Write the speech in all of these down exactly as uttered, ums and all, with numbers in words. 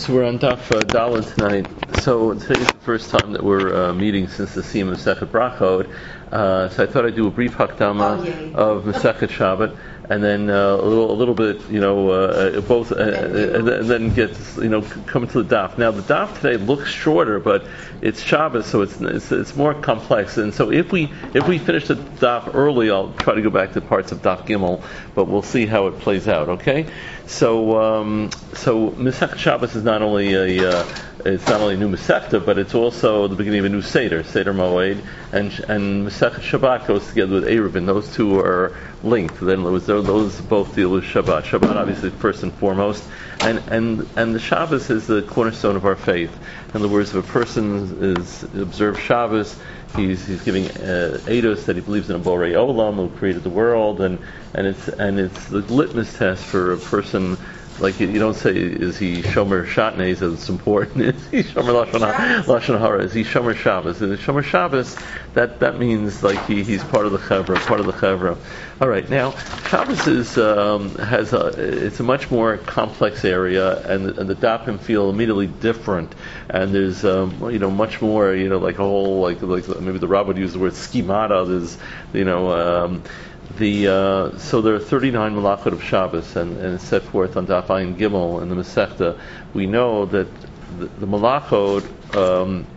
So we're on Daf uh, Dalet tonight. So today's the first time that we're uh, meeting since the Siyum of Masechet Brachot. Uh, so I thought I'd do a brief hakdama oh, of Masechet Shabbat, and then uh, a little, a little bit, you know, uh, both, uh, and, and then get, you know, come to the Daf. Now the Daf today looks shorter, but it's Shabbos, so it's, it's it's more complex. And so if we if we finish the Daf early, I'll try to go back to parts of Daf Gimel, but we'll see how it plays out. Okay, so um, so Masechet Shabbos is not only a uh, it's not only a new Masechta, but it's also the beginning of a new Seder, Seder Moed, and and Masechet Shabbat goes together with Eruvin. Those two are linked. Then those those both deal with Shabbat. Shabbat obviously first and foremost, and and and the Shabbos is the cornerstone of our faith. In the words of a person is observe Shabbos, he's he's giving uh, eidos that he believes in a Borei Olam who created the world, and and it's and it's the litmus test for a person. Like you, you don't say, is he Shomer Shatnez, as it's important. Is he Shomer Lashon Lashon Hara? Is he Shomer Shabbos? Is he Shomer Shabbos? That that means like he, he's part of the Chevra, part of the Chevra. All right, now Shabbos is um, has a it's a much more complex area, and and the Dapim feel immediately different. And there's um, you know much more you know like a whole like like maybe the Rabbah would use the word schemata. There's you know. Um, The uh, so there are thirty-nine malachot of Shabbos, and, and it's set forth on Daf Ayin Gimel in the Masechta. We know that the, the malachot, um,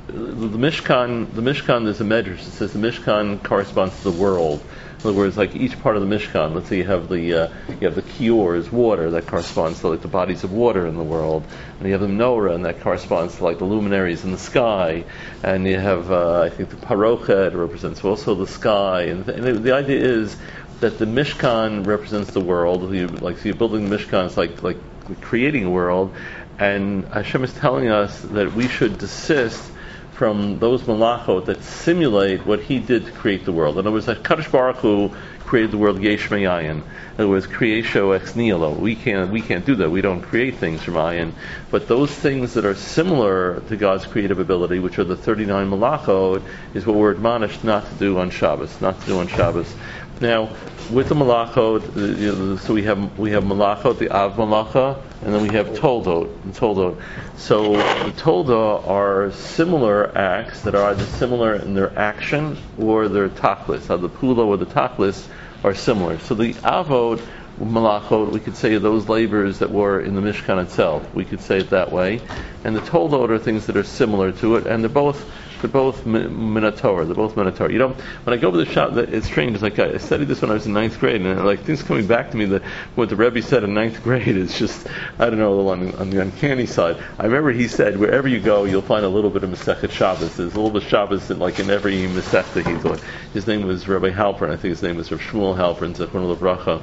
the Mishkan, the Mishkan. There's a medrash that says the Mishkan corresponds to the world. In other words, like each part of the Mishkan. Let's say you have the uh, you have the kior is water that corresponds to like the bodies of water in the world, and you have the menorah and that corresponds to like the luminaries in the sky, and you have uh, I think the parochet represents also the sky, and, th- and the, the idea is that the Mishkan represents the world. You, like so you're building the Mishkan, it's like like creating a world, and Hashem is telling us that we should desist from those malachot that simulate what He did to create the world. In other words, like Kadosh Baruch Hu created the world yesh me'ayin. In other words, creatio ex nihilo. We can't we can't do that. We don't create things from ayin. But those things that are similar to God's creative ability, which are the thirty-nine malachot, is what we're admonished not to do on Shabbos. Not to do on Shabbos. Now, with the malachot, you know, so we have we have malachot, the av malacha, and then we have toldot. And toldot. So the tolda are similar acts that are either similar in their action or their tachlis. How the pula or the tachlis are similar. So the avod malachot, we could say those labors that were in the Mishkan itself. We could say it that way. And the toldot are things that are similar to it, and they're both. They're both Minatorah. They're both Minatorah. You know, when I go over the shop, it's strange. It's like I studied this when I was in ninth grade, and like things coming back to me that what the Rebbe said in ninth grade is just, I don't know, on, on the uncanny side. I remember he said, wherever you go, you'll find a little bit of Masechet Shabbos. There's a little bit of Shabbos in, like in every Masechta he taught. His name was Rabbi Halpern. I think his name was Rav Shmuel Halpern, Zechron Livracha.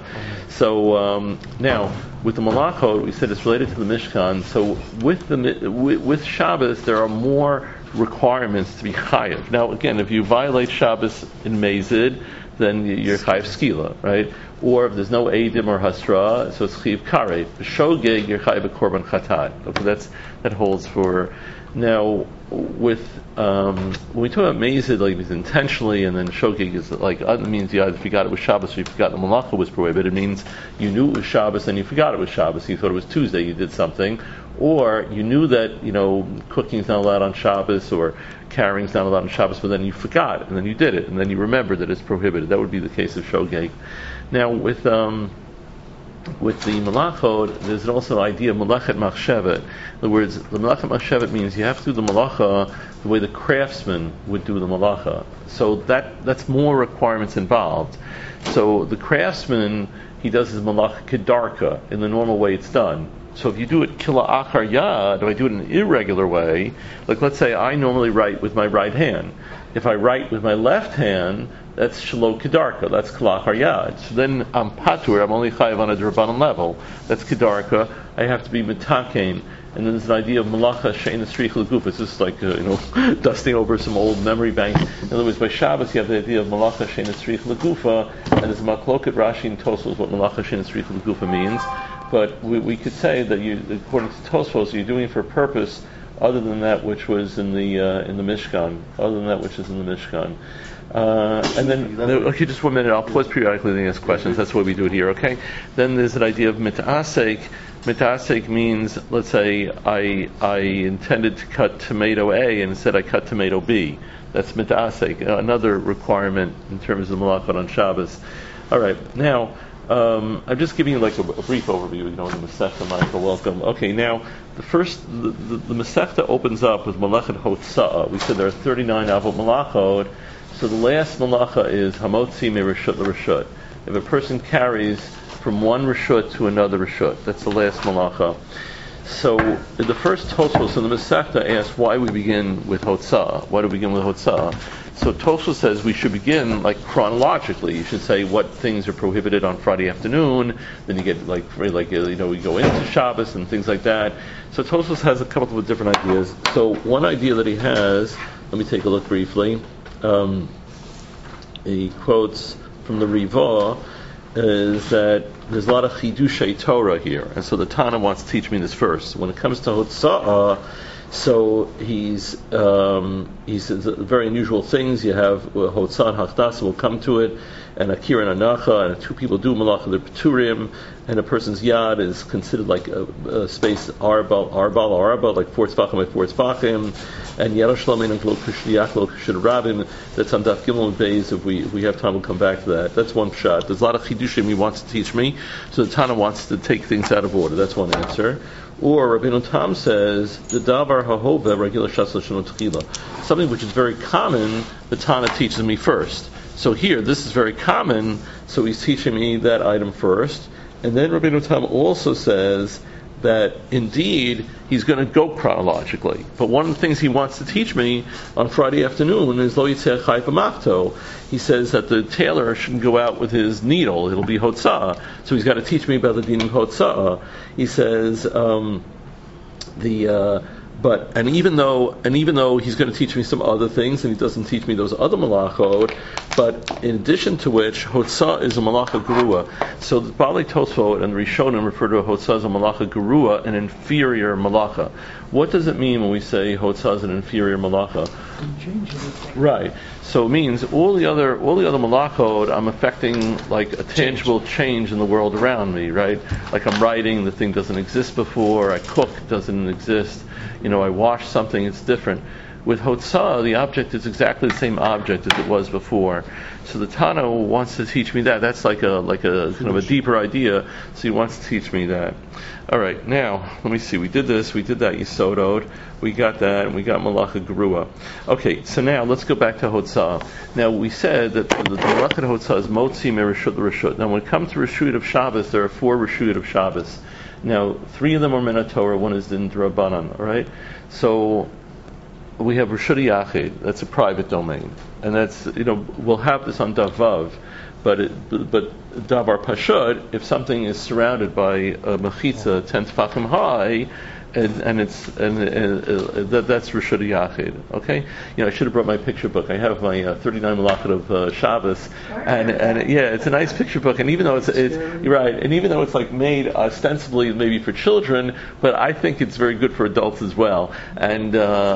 So um, now, with the Malachot, we said it's related to the Mishkan. So with the with, with Shabbos, there are more requirements to be chayav. Now, again, if you violate Shabbos in Mezid, then you're chayav skila, right? Or if there's no eidim or hasra, so it's chayav karet. Shogeg, you're chayav a korban chatat. Okay, that's that holds for. Now, with um, when we talk about Mezid, like it's intentionally, and then shogeg is like it means you either forgot it was Shabbos or you forgot the malacha was prohibited. It means you knew it was Shabbos and you forgot it was Shabbos. You thought it was Tuesday. You did something. Or you knew that, you know, cooking's not allowed on Shabbos or carrying's not allowed on Shabbos, but then you forgot, and then you did it, and then you remembered that it's prohibited. That would be the case of shogeg. Now, with um, with the malachot, there's also an idea of malachet machshevet. In other words, the malachet machshevet means you have to do the malacha the way the craftsman would do the malacha. So that that's more requirements involved. So the craftsman, he does his malacha kedarka, in the normal way it's done. So if you do it kila achar yad, if I do it in an irregular way, like let's say I normally write with my right hand. If I write with my left hand, that's shelo kedarka, that's kila achar yad. So then I'm patur, I'm only chayav on a drabanan level. That's kedarka. I have to be mitakein. And then there's an idea of malacha she'eina tzricha l'guf. It's just like uh, you know dusting over some old memory bank. In other words, by Shabbos you have the idea of malacha she'eina tzricha l'gufa, and there's a makloket Rashi and Tosfos what malacha she'eina tzricha l'gufa means. But we, we could say that you, according to Tosfos, you're doing it for a purpose other than that which was in the uh, in the Mishkan, other than that which is in the Mishkan. Uh, and then, okay, just one minute. I'll pause periodically and ask questions. That's why we do it here. Okay. Then there's an idea of mit'asek. Mitasek means, let's say, I I intended to cut tomato A and instead I cut tomato B. That's mitasek, another requirement in terms of malachot on Shabbos. All right, now um, I'm just giving you like a, a brief overview. You know, the Masechta, Michael, welcome. Okay, now the first, the, the, the Masechta opens up with Malachet Hotza'ah. We said there are thirty-nine avot malachot. So the last malacha is hamotzi me reshut l'reshut. If a person carries from one reshut to another reshut, that's the last malacha. So the first Tosfos in the Masechta asks why we begin with Hotza'ah. Why do we begin with Hotza'ah? So Tosfos says we should begin like chronologically. You should say what things are prohibited on Friday afternoon. Then you get like like you know we go into Shabbos and things like that. So Tosfos has a couple of different ideas. So one idea that he has, let me take a look briefly. Um, he quotes from the Rivah is that there's a lot of chidushei Torah here, and so the Tana wants to teach me this first. When it comes to Hotza'ah, so he's um, he says very unusual things. You have Hotza'ah and Hachdasa, we'll come to it, and Akira and Anacha, and two people do Malacha, they're Peturim, and a person's Yad is considered like a, a space Arbal, Arbal, Arbal, like four Tzvachim by four Tzvachim, and Yerushalayim and Lo Kushliach, Lo Kushid Rabim, that's on Daf Gimel and Beis. If we if we have time, we'll come back to that. That's one shot. There's a lot of Chidushim he wants to teach me, so the Tana wants to take things out of order. That's one answer. Or Rabbeinu Tam says, the Davar HaHove, regular Shas Lashon Tchila. Something which is very common, the Tana teaches me first. So here, this is very common, so he's teaching me that item first. And then Rabbeinu Tam also says that indeed he's going to go chronologically. But one of the things he wants to teach me on Friday afternoon is Lo Yitzeh Chai B'Machto. He says that the tailor shouldn't go out with his needle; it'll be Hotza'ah. So he's got to teach me about the din of Hotza'ah. He says um, the. Uh, But and even though and even though he's going to teach me some other things, and he doesn't teach me those other malachot, but in addition to which, Hotza'ah is a malacha gerua. So the Baalei Tosfot and the Rishonim refer to a Hotza'ah as a malacha gerua, an inferior malacha. What does it mean when we say Hotza'ah is an inferior malacha? Right. So it means all the other all the other malachot, I'm affecting like a tangible change in the world around me, right? Like I'm writing, the thing doesn't exist before. I cook, doesn't exist. You know, I wash something, it's different. With Hotza'ah, the object is exactly the same object as it was before. So the Tana wants to teach me that. That's like a like a kind of a deeper idea. So he wants to teach me that. All right, now let me see. We did this. We did that Yisodod. We got that, and we got Malacha Gerua. Okay, so now let's go back to Hotza'ah. Now we said that the, the Malacha Hotza'ah is Motzi me Reshut l'Reshut. Now when it comes to Reshut of Shabbos, there are four Reshut of Shabbos. Now, three of them are Min Torah, one is Din Drabanan, all right? So, we have Reshut Yachid, that's a private domain. And that's, you know, we'll have this on Davav, but it, but Davar Pashud, if something is surrounded by a Mechitza ten Tfachim high, and, and it's and, and uh, that, that's Reshut Yachid. Okay, you know I should have brought my picture book. I have my uh, thirty-nine Malachot of uh, Shabbos, and and yeah, it's a nice picture book. And even though it's it's you're right, and even though it's like made ostensibly maybe for children, but I think it's very good for adults as well. And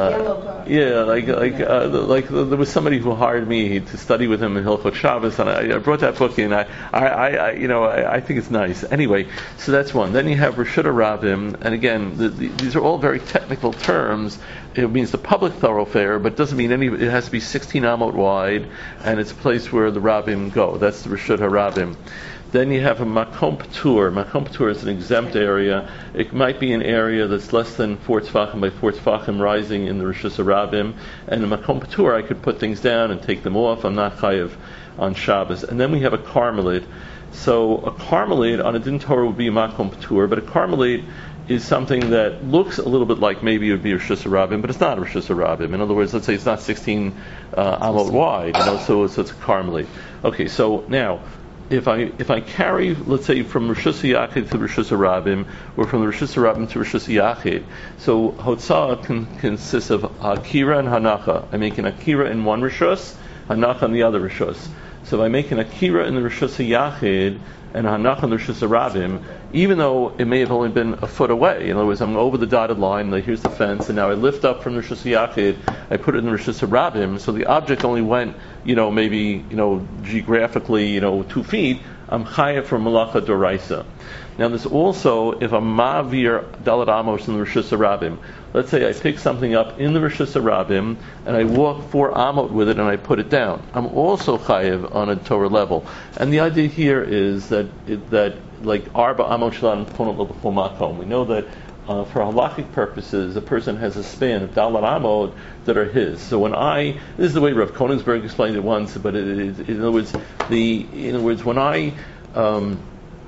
uh, yeah, like like uh, like there was somebody who hired me to study with him in Hilchot Shabbos, and I, I brought that book in. I I, I you know I, I think it's nice. Anyway, so that's one. Then you have Reshut Rabim, and again the, the these are all very technical terms. It means the public thoroughfare, but doesn't mean any. It has to be sixteen amot wide, and it's a place where the Rabbim go. That's the Reshut HaRabim. Then you have a Makom P'tur. Makom P'tur is an exempt area. It might be an area that's less than four Tzfachim by four Tzfachim rising in the Reshut HaRabim. And in Makom P'tur, I could put things down and take them off. I'm not chayiv on Shabbos. And then we have a Carmelite. So a Carmelite on a Din Torah would be a Makom P'tur, but a Carmelite is something that looks a little bit like maybe it would be Reshus HaRabim, but it's not a Reshus HaRabim. In other words, let's say it's not sixteen uh, amot wide, you know, so, so it's a Carmelite. Okay, so now, if I if I carry, let's say, from Reshus Yachid to Reshus HaRabim, or from the Reshus HaRabim to Reshus Yachid, so Hotza'ah can, consists of Akira and Hanacha. I make an Akira in one Reshus, Hanacha in the other Reshus. So if I make an Akira in the Reshus Yachid, and Hanach and the Reshus HaRabim, even though it may have only been a foot away. In other words, I'm over the dotted line, like here's the fence, and now I lift up from the Reshus Yachid, I put it in the Reshus HaRabim, so the object only went, you know, maybe, you know, geographically, you know, two feet. I'm chayav for malacha doraisa. Now, there's also, if I'm ma'avir dalat amos in the Rishus Harabim, let's say I pick something up in the Rishus Harabim and I walk four amot with it and I put it down, I'm also chayav on a Torah level. And the idea here is that it, that like arba amot shlan ponot l'chol makom. We know that uh, for halachic purposes, a person has a span of dalat amot that are his. So when I, this is the way Rav Konigsberg explained it once, but it, it, in other words, the in other words when I um,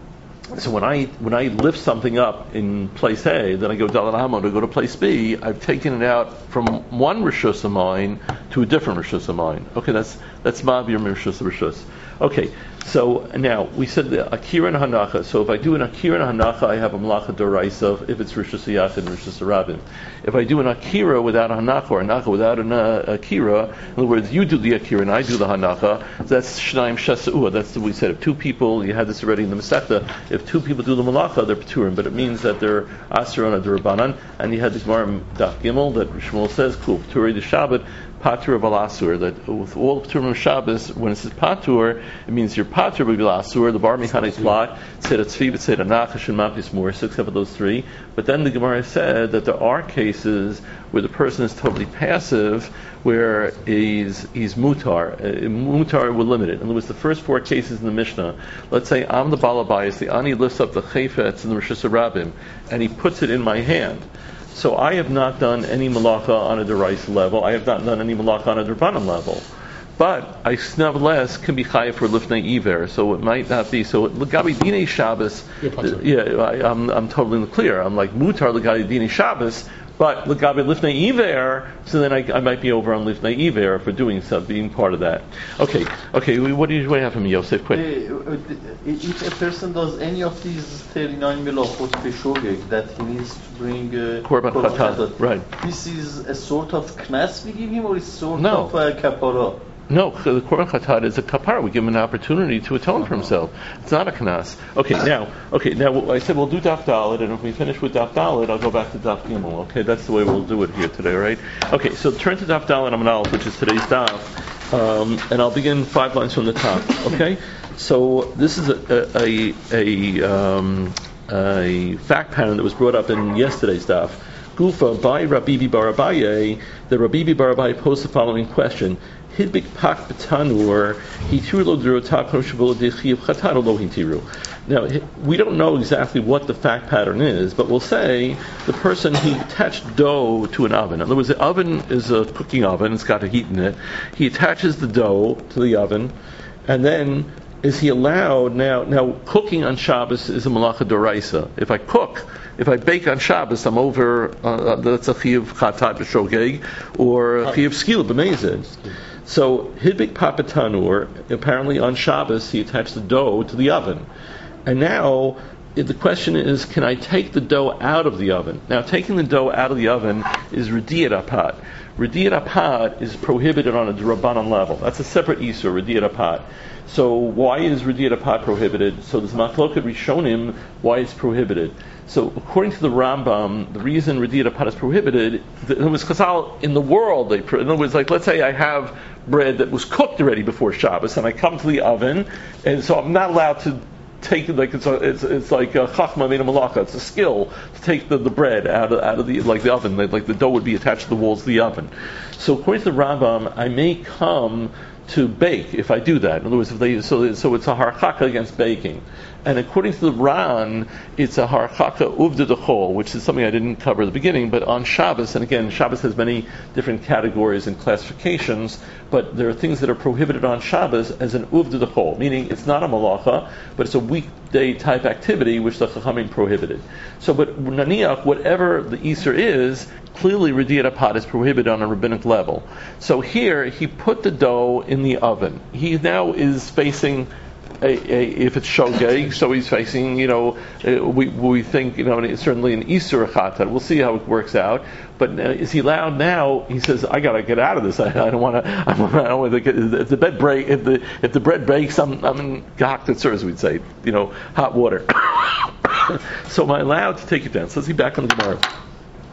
So when I when I lift something up in place A, then I go Dalet Amot to go to place B, I've taken it out from one Rishus of mine to a different Rishus of mine. Okay, that's that's Ma'avir Rishus Rishus. Okay, so now we said the Akira and Hanacha. So if I do an Akira and Hanacha, I have a Malacha Doraisa if it's Rishus Yachid and Rishus Harabim. If I do an Akira without a Hanacha or Hanacha without an uh, Akira, in other words, you do the Akira and I do the Hanacha, that's Shnaim Shasa'ua. That's what we said. If two people, you had this already in the Masechta, if two people do the Malacha, they're Peturim, but it means that they're Asur on a Durabanan, and you had the Gemara Daf Gimel that Shmuel says, Kul Peturi the Shabbat, Patur of Alasur, that with all the Peturim of Shabbos, when it says Patur, it means you're Patur of Alasur, the Bar Mechanic Plot, said a Tzvi, said a Nachash, and Mapis Morris, except for those three. But then the Gemara said that there are cases where the person is totally passive, where he's, he's mutar. Uh, mutar will limit it. And it was the first four cases in the Mishnah. Let's say I'm the Balabayas, the Ani lifts up the Chayfetz in the Rishus Harabim, and he puts it in my hand. So I have not done any malacha on a derais level. I have not done any malacha on a derbanim level. But I nevertheless can be chayav for lifnei iver, so it might not be. So l'gabi dinei Shabbos, yeah, I, I'm I'm totally clear. I'm like mutar l'gabi dinei Shabbos, but l'gabi lifnei iver, so then I, I might be over on lifnei iver for doing so, being part of that. Okay, okay. What do you, what do you have from me, Yosef? Quick. Uh, if a person does any of these thirty-nine melachot b'shogeg that he needs to bring uh, korban chatat, right? This is a sort of knas we give him, or is sort no. of uh, kapara? No, the Korban Chatat is a kapara. We give him an opportunity to atone for himself. It's not a knas. Okay, now, okay, now I said we'll do Daf Dalet, and if we finish with Daf Dalet, I'll go back to Daf Gimel. Okay, that's the way we'll do it here today, right? Okay, so turn to Daf Dalet Amud Aleph, which is today's Daf, um, and I'll begin five lines from the top. Okay, so this is a a a, um, a fact pattern that was brought up in yesterday's Daf. Gufa by Rabbi Bar Abaye, the Rabbi Bar Abaye posed the following question. Hidbik pak betanur hitiru lo durotakno shavol dechiv chatano lo hitiru. Now we don't know exactly what the fact pattern is, but we'll say the person he attached dough to an oven. In other words, the oven is a cooking oven; it's got a heat in it. He attaches the dough to the oven, and then is he allowed now? Now cooking on Shabbos is a malacha doraisa. If I cook. If I bake on Shabbos, I'm over, uh, that's a chiyuv chatat b'shogeg, or a chiyuv skila b'mezid. So, hidbik papatanur, apparently on Shabbos, he attached the dough to the oven. And now, the question is, can I take the dough out of the oven? Now, taking the dough out of the oven is rediyat apat. Rediyat apat is prohibited on a drabanan level. That's a separate isur, rediyat apat. So why is rediyat apat prohibited? So there's machloket rishonim why it's prohibited. So according to the Rambam, the reason rediyat apat is prohibited, it was chazal in the world. They, in other words, like let's say I have bread that was cooked already before Shabbos, and I come to the oven, and so I'm not allowed to take it like it's a, it's it's like a chachma made a malacha. It's a skill to take the, the bread out of out of the like the oven, like, like the dough would be attached to the walls of the oven. So according to the Rambam, I may come to bake if I do that. In other words, if they so so it's a harchaka against baking. And according to the Ran, it's a harchaka uvda dechol, which is something I didn't cover at the beginning, but on Shabbos, and again, Shabbos has many different categories and classifications, but there are things that are prohibited on Shabbos as an uvda dechol, meaning it's not a malacha, but it's a weekday type activity which the Chachamim prohibited. So, but naniach, whatever the Isur is, clearly rediyat apat is prohibited on a rabbinic level. So here, he put the dough in the oven. He now is facing A, a, if it's shogeg, so he's facing, you know, uh, we we think, you know, certainly an Isur chatat. We'll see how it works out. But uh, is he allowed now? He says, I gotta get out of this. I, I don't want to. I don't want to. If the bread break, if the if the bread breaks, I'm I'm in gahaktatzur, as we'd say, you know, hot water. So am I allowed to take it down? So let's see back on the Gemara.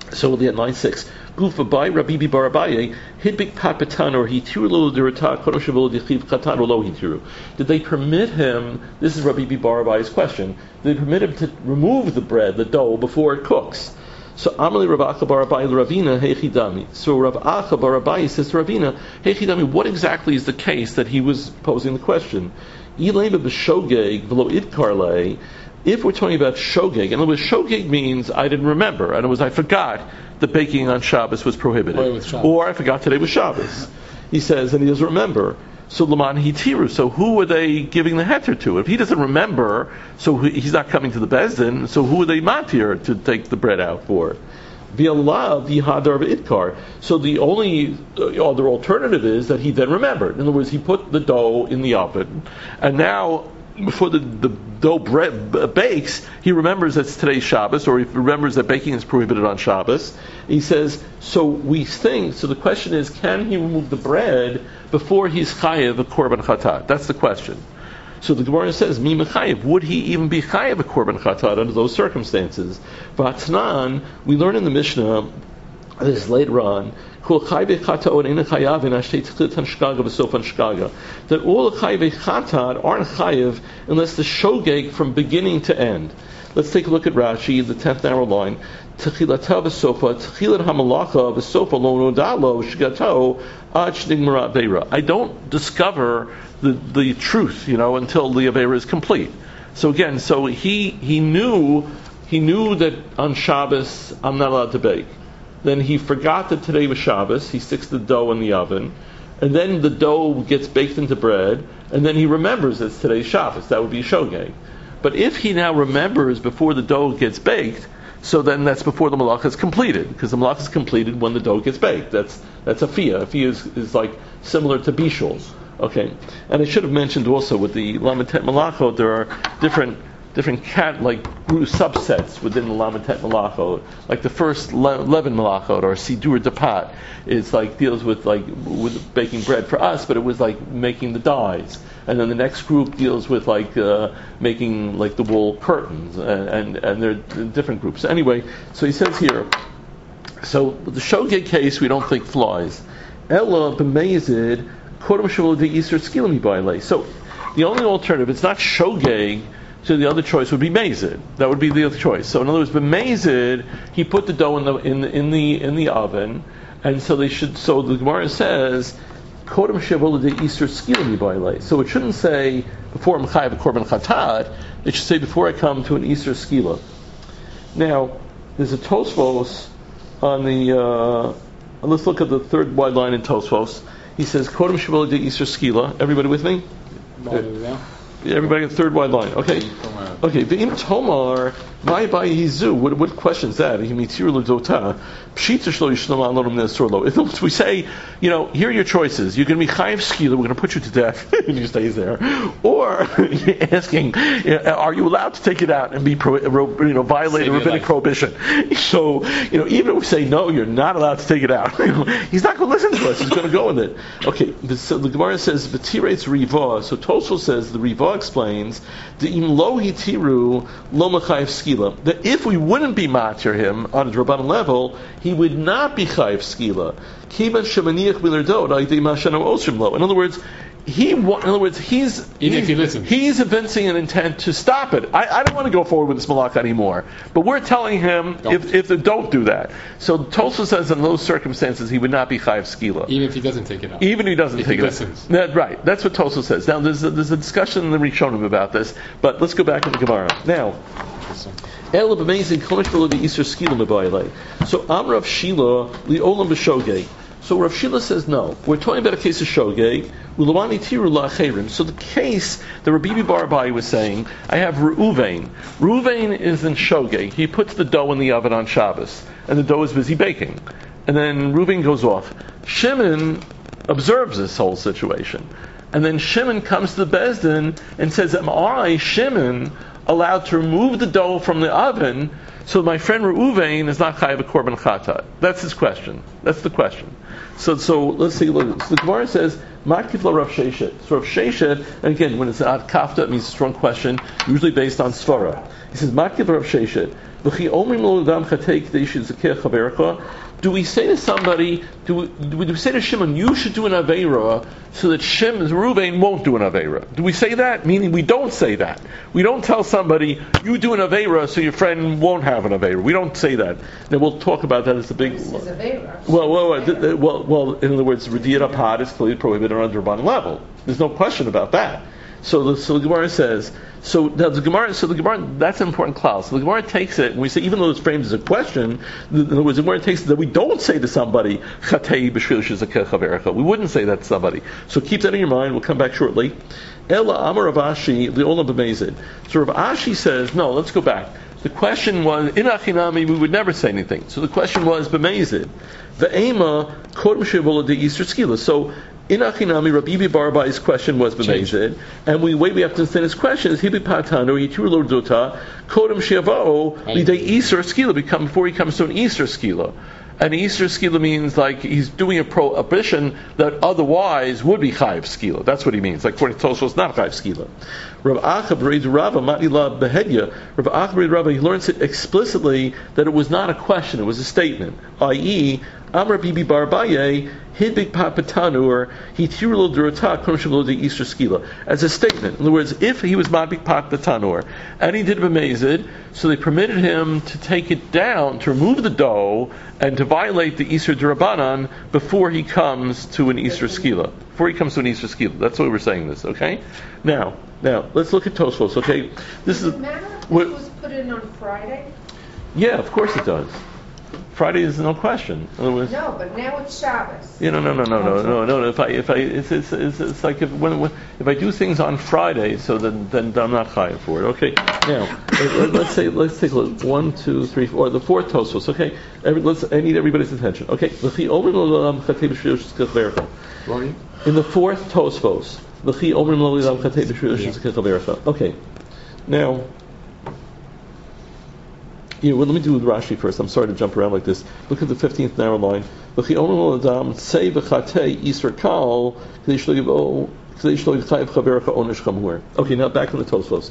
So we'll be at line six. Gufa by Rabbi Bar Abaye, Hidbik Papatan or Hitiru Dirata Kodoshavol Dichiv Katan or Lo Hitiru. Did they permit him, this is Rabbi Bar Abaye's question, did they permit him to remove the bread, the dough, before it cooks? So Amali Rav Acha Bar Abaye Ravina Hechidami. So Rav Acha Bar Abaye says to Ravina, Hechidami, what exactly is the case that he was posing the question? Ilema b'shogeg v'lo idkarle. If we're talking about shogeg, in other words, shogeg means I didn't remember, and it was I forgot that baking on Shabbos was prohibited, Shabbos. or I forgot today was Shabbos. He says, and he doesn't remember. So Laman Hitiru. So who are they giving the heter to? If he doesn't remember, so he's not coming to the bezdin. So who are they matir to take the bread out for? V'Allah v'Hadar v'Idkar. So the only other alternative is that he then remembered. In other words, he put the dough in the oven, and now before the, the dough bread b- bakes, he remembers that it's today's Shabbos, or he remembers that baking is prohibited on Shabbos. He says, so we think, so the question is, can he remove the bread before he's chayev a korban chatat? That's the question. So the Gemara says, Mi mechayev, would he even be chayev a korban chatat under those circumstances? V'atnan, we learn in the Mishnah, this is later on, that all chayve chatat aren't chayev unless the shogeg from beginning to end. Let's take a look at Rashi, the tenth narrow line. Techilata v'sofa, techilat hamalacha v'sofa lo nodalo shgato ad shnigmara aveira. I don't discover the, the truth, you know, until the aveira is complete. So again, so he he knew he knew that on Shabbos I'm not allowed to bake. Then he forgot that today was Shabbos. He sticks the dough in the oven, and then the dough gets baked into bread, and then he remembers it's today's Shabbos. That would be shogeg. But if he now remembers before the dough gets baked, so then that's before the malacha is completed, because the malacha is completed when the dough gets baked. That's that's a fiyah. A fiyah is, is like similar to bishul. Okay, and I should have mentioned also with the lamitet malachot there are different different cat like subsets within the lamitet malachot. Like the first le- leaven malachot or sidur dapat is like deals with like with baking bread for us, but it was like making the dyes. And then the next group deals with like uh, making like the wool curtains, and, and and they're different groups. Anyway, so he says here. So the shogeg case we don't think flies. Ella b'meizid kodem shavol de Easter skilami baile. So the only alternative, it's not shogeg. So the other choice would be mezid. That would be the other choice. So in other words, b'meizid, he put the dough in the in the in the, in the oven, and so they should. So the Gemara says. So it shouldn't say before I'm chayav korban chatat. It should say before I come to an Easter skila. Now there's a Tosfos on the. Uh, let's look at the third wide line in Tosfos. He says kodem shevol de Easter skila. Everybody with me? Yeah. Everybody at the third wide line. Okay. Okay. V'im tomar my by hizu. What what question is that? He mitzir l'dota. Pshita shlo yishnama alonim nesorlo. If we say, you know, here are your choices. You're going to be chayiv skila. We're going to put you to death, and he stays there. Or you're asking, are you allowed to take it out and be pro, you know violate a rabbinic prohibition? So you know, even if we say no, you're not allowed to take it out. He's not going to listen to us. He's going to go with it. Okay. So the Gemara says v'tiretz riva. So Tosfos says the riva explains the im lo hitiru lo machayiv skila. That if we wouldn't be matir him on a Rabbanan level, he would not be chayiv skila. Kivan shemaniach milardot aydei mashanu osrim lo. In other words, he. In other words, he's Even if he he's, listens. he's evincing an intent to stop it. I, I don't want to go forward with this malach anymore. But we're telling him Don't. if if they don't do that. So Tosfos says in those circumstances he would not be chayiv skila. Even if he doesn't take it out. Even if he doesn't If take he it listens. out. That, right. That's what Tosfos says. Now there's a, there's a discussion in the Rishonim about this, but let's go back to the Gemara. Now, El b'meizid kol mishvelo de Easter skila mebayle. So Am Rav Shila li'olam b'shogeg. So Rav Shila says no. We're talking about a case of shogeg. Ulamani tiru la'acherim. So the case that Rabbi Bar Abaye was saying, I have Reuven. Reuven is in shogeg. He puts the dough in the oven on Shabbos, and the dough is busy baking, and then Reuven goes off. Shimon observes this whole situation, and then Shimon comes to the Bezdin and says, "Am I, Shimon, allowed to remove the dough from the oven so my friend Reuven is not chayav a korban chatat?" That's his question. That's the question. So, so let's take a look. So the Gemara says, "Matkif la Rav Sheshet." So Rav Sheshet, and again, when it's ad kafta, it means a strong question, usually based on svara. He says, "Matkif la Rav Sheshet." Do we say to somebody, do we, do we say to Shimon, you should do an Aveira so that Shimon, Reuven won't do an Aveira? Do we say that? Meaning we don't say that. We don't tell somebody, you do an Aveira so your friend won't have an Aveira. We don't say that. Now we'll talk about that as a big... This is Aveira. Well, well, well, well, well, in other words, Radiyat Apad is clearly prohibited on a Rabban level. There's no question about that. So the, so the Gemara says, so now the Gemara, so the Gemara, that's an important clause. So the Gemara takes it, and we say, even though it's framed as a question, in other words, the Gemara takes it that we don't say to somebody, Chatei b'shvil shezakeh chaverecha. We wouldn't say that to somebody. So keep that in your mind. We'll come back shortly. Ela Amar Rav Ashi Le'olam b'mezid. So Rav Ashi says, no, let's go back. The question was, in Achinami, we would never say anything. So the question was, b'mezid. Ve'ema kodem shevola de Easter skila. So in Achinami, Rabbi Ibi Barbai's question was b'mezid, and we way we have to understand his question is hibi patano yitur lo dota kodem shevo lidei Easter skila become before he comes to an Easter skila. An Easter skila means like he's doing a prohibition that otherwise would be chayiv skila. That's what he means. Like according to Tosfos, not chayiv skila. Rav Achab reads Rava Matila Behedya. Rav Achab reads Rava. He learns it explicitly that it was not a question; it was a statement. that is, Amar Bibi Barbaye Hidbik Papatanur Hitirul Durata Kromshalo de Easter Skila. As a statement. In other words, if he was Mabik Papatanur and he did b'mezid, so they permitted him to take it down, to remove the dough, and to violate the Easter Durabanan before he comes to an Easter Skila. Before he comes to an Easter Skila. That's why we're saying this, okay? Now, now let's look at Tosfos, okay? This does is it matter if what, it was put in on Friday? Yeah, of course it does. Friday is no question. In other words, no, but now it's Shabbos. Yeah, no, no, no, no, no, no, no. If I, if I, it's, it's, it's, it's like if when, when if I do things on Friday, so then, then I'm not chayav for it. Okay. Now, let, let's say, let's take a look. One, two, three, four. The fourth Tosfos. Okay. Every, let's. I need everybody's attention. Okay. In the fourth Tosfos. Okay. Now. Yeah, well, let me do with Rashi first. I'm sorry to jump around like this. Look at the fifteenth narrow line. Say v'chatei Easter kal okay, now back in the Tosfos.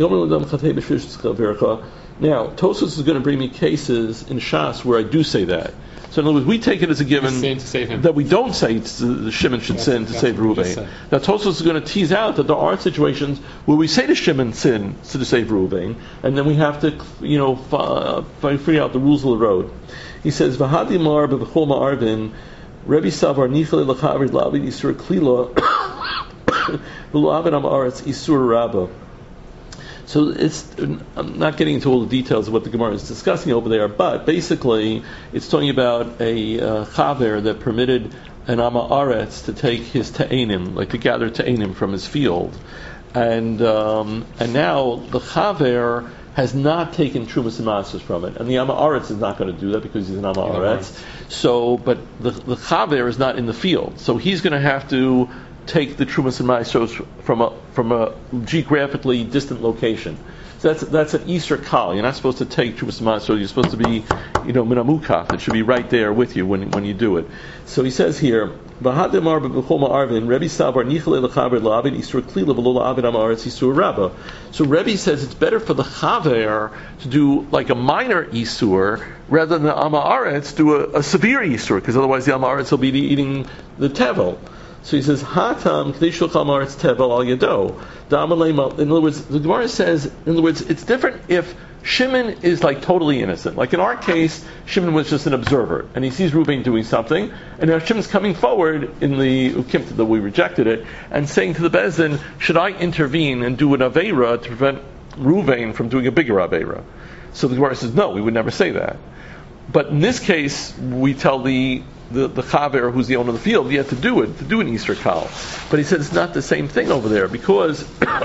Now, Tosfos is going to bring me cases in Shas where I do say that. So in other words, we take it as a given that we don't say the Shimon should sin to save Reuven. Now Tosfos is going to tease out that there are situations where we say to Shimon sin to save Reuven, and then we have to, you know, f- figure out the rules of the road. He says, "V'hadi mar b'v'chol ma'arvin, Rebbe Savar nichale l'chavid la'avid isur klila v'lo'avid am aretz isur rabba." So it's, I'm not getting into all the details of what the Gemara is discussing over there, but basically it's talking about a uh, chaver that permitted an Ama Aretz to take his ta'anim, like to gather ta'anim from his field, and um, and now the chaver has not taken Trumas and Maasros from it, and the Ama Aretz is not going to do that because he's an Ama Aretz. So, but the the chaver is not in the field, so he's going to have to take the Trumas and Maasros from a from a geographically distant location. So that's that's an Easter kal. You're not supposed to take Trumas and Maasros. You're supposed to be, you know, minamukaf. It should be right there with you when when you do it. So he says here, V'hademar b'chol ma'arvin, Rebbe Savar nichale l'chaver la'avid Easter klila v'lo la'avid amaretz Easter rabba. So Rebbe says it's better for the chaver to do like a minor Easter rather than the Amaretz do a, a severe Easter, because otherwise the Amaretz will be eating the tevel. So he says, Hatam Kadeshul Chamaretz Tevel al Yado. In other words, the Gemara says, in other words, it's different if Shimon is like totally innocent. Like in our case, Shimon was just an observer, and he sees Reuven doing something, and now Shimon's coming forward in the Ukimta that we rejected it, and saying to the Bezdin, should I intervene and do an Aveira to prevent Reuven from doing a bigger Aveira? So the Gemara says, no, we would never say that. But in this case, we tell the the, the chaver who's the owner of the field, you have to do it, to do an Easter kal. But he said it's not the same thing over there, because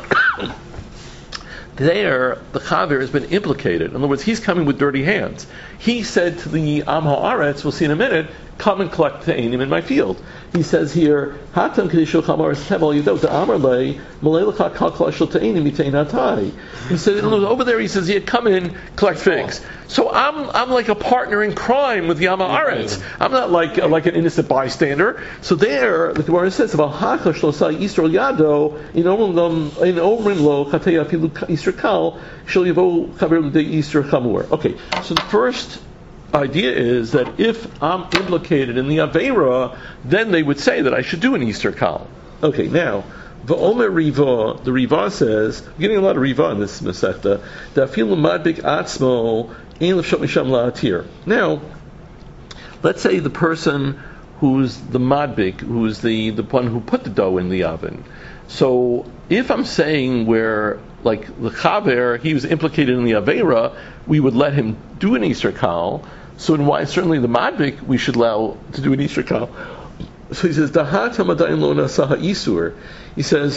there the chaver has been implicated. In other words, he's coming with dirty hands. He said to the Am Ha'aretz, we'll see in a minute, come and collect Ta'anim in my field. He says here, Hatam Kadishul Chamar Tevel Yidot Amar Le Malelcha Kalkal Shel Ta'anim Yitain Hatai. He said over there. He says, "Yeah, come in, collect figs." So I'm I'm like a partner in crime with Yama Aretz. I'm not like uh, like an innocent bystander. So there, the Gemara says about Haka Shlosai Yisrael Yado in Omrim in Omrim Lo Katei Afilu Yisrael Kal Shel Yavo Chaver L'Dei Yisrael Chamur. Okay, so the first idea is that if I'm implicated in the Aveira, then they would say that I should do an Easter Kal. Okay, now, V'omer Riva, the Riva says, we're getting a lot of Riva in this Masechta, that Afilu Madbik Atzmo Ein L'Shot Misham La'atir. Now, let's say the person who's the Madbik, who's the, the one who put the dough in the oven. So, if I'm saying where, like, the Chaver, he was implicated in the Aveira, we would let him do an Easter Kal. So in why certainly the Madbik we should allow to do an Easter Kal. So he says, Dahat Hamadayin Lo Nasaha Isur. He says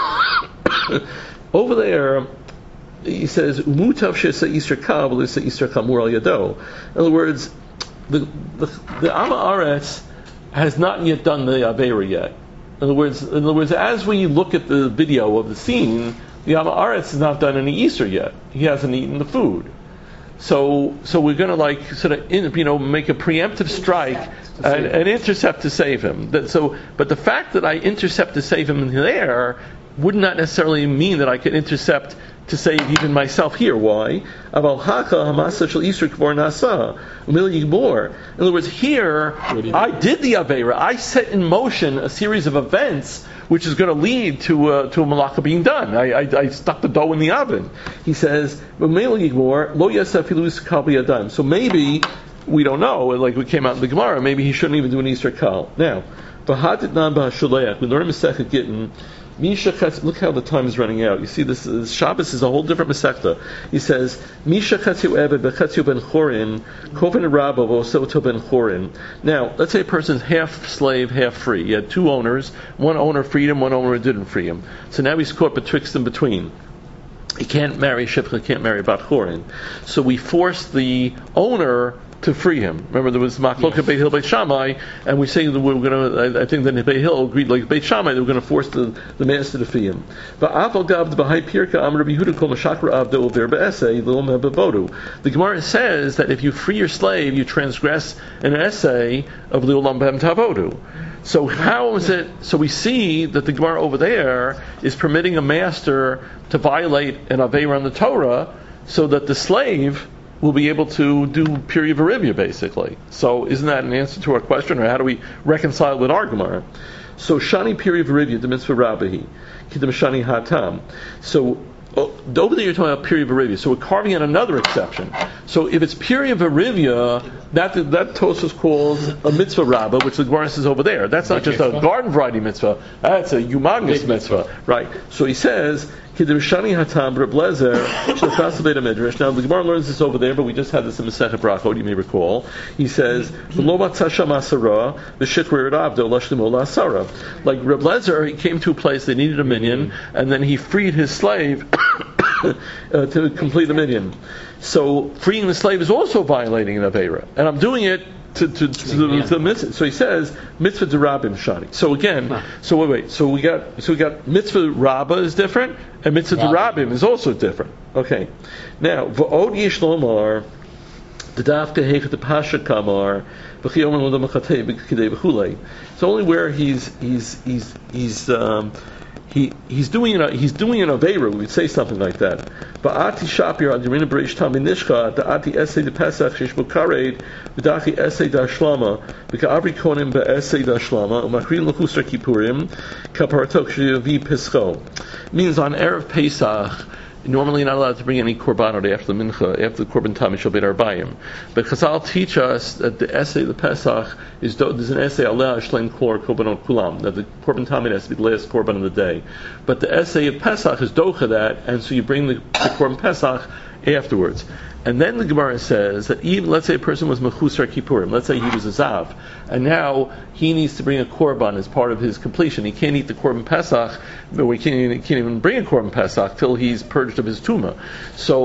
over there he says, Umutav Shesa Easter Kal V'Lisa Easter Kamur Al Yado. In other words, the the, the Amma Aretz has not yet done the Aveira yet. In other words, in other words, as we look at the video of the scene, the Amma Aretz has not done any Easter yet. He hasn't eaten the food. So, so we're going to like sort of, in, you know, make a preemptive strike and, and intercept to save him. That, so, but the fact that I intercept to save him there would not necessarily mean that I could intercept to save even myself here. Why? In other words, here I did the Aveira. I set in motion a series of events which is going to lead to uh, to a malaka being done. I, I, I stuck the dough in the oven. He says, so maybe, we don't know, like we came out in the Gemara, maybe he shouldn't even do an Easter Kal. Now, we learn Masechet Gittin. Misha Chetz, look how the time is running out. You see, this is, Shabbos is a whole different Masechta. He says, Misha Chetziu Eved Bechetziu Ben Chorin, Koven Rabba Vosoto Ben Chorin. Now, let's say a person's half slave, half free. He had two owners. One owner freed him, one owner didn't free him. So now he's caught betwixt and between. He can't marry Shipcha, can't marry Bat Chorin. So we forced the owner to free him. Remember, there was Machloka yes. Beit Hillel Beit Shammai, and we say that we're going to. I think that Beit Hillel agreed, like Beit Shammai, they were going to force the, the master to free him. The Gemara says that if you free your slave, you transgress an essay of Li'olam Behem Tavodu. So how is it? So we see that the Gemara over there is permitting a master to violate an Aveira on the Torah, so that the slave will be able to do Piri Verivia, basically. So isn't that an answer to our question, or how do we reconcile with our Gemara? So Shani Piri Verivia, the mitzvah Rabbahi, Kidam Shani Hatam. So oh, over there you're talking about Piri Verivia. So we're carving in another exception. So if it's Piri Verivia, that that Tosfos calls a mitzvah Rabbah, which the Gemara says over there. That's not just a garden variety mitzvah. That's a humongous mitzvah, right? So he says, Kidem Shani Hatam Breblezer Shachas Beit Midrash. Now the Gemara learns this over there, but we just had this in Masechet Brachot. You may recall. He says, "Lo matzasha masara v'shikrir avdo lashlim ola asara." Like Breblezer, he came to a place they needed a minyan, and then he freed his slave uh, to complete the minyan. So freeing the slave is also violating an aveira, and I'm doing it to to, to, to, to the mitzvah. So he says mitzvah derabim shani. So again, so wait, wait. So we got so we got mitzvah rabba is different, and mitzvah derabim is also different. Okay. Now v'od yesh lomar the dafka hechet the pasha kamar v'chiyom l'odam achatei b'kidei b'chulei. It's only where he's he's he's he's um, He he's doing a, he's doing an aveira. We would say something like that. Ba'ati shapir ad yirina b'reish tam nishcha da'ati essay de pesach shesh bokared v'dachi essay da shlama v'ka'avri konim be'essay da shlama u'makrin l'chusar kippurim kaparatok she'yavi pischo. Means on Erev Pesach, normally you're not allowed to bring any korbanot after the mincha, after the korban tam shel beit arbayim. But Chazal teach us that the essay of the Pesach is there's an essay aleh shleim kor korbanot kulam, that the korban tam has to be the last korban of the day. But the essay of Pesach is docha that, and so you bring the, the korban Pesach afterwards. And then the Gemara says that even, let's say a person was mechusar kippurim, let's say he was a zav, and now he needs to bring a korban as part of his completion. He can't eat the korban Pesach, or he can't, he can't even bring a korban Pesach till he's purged of his tumah. So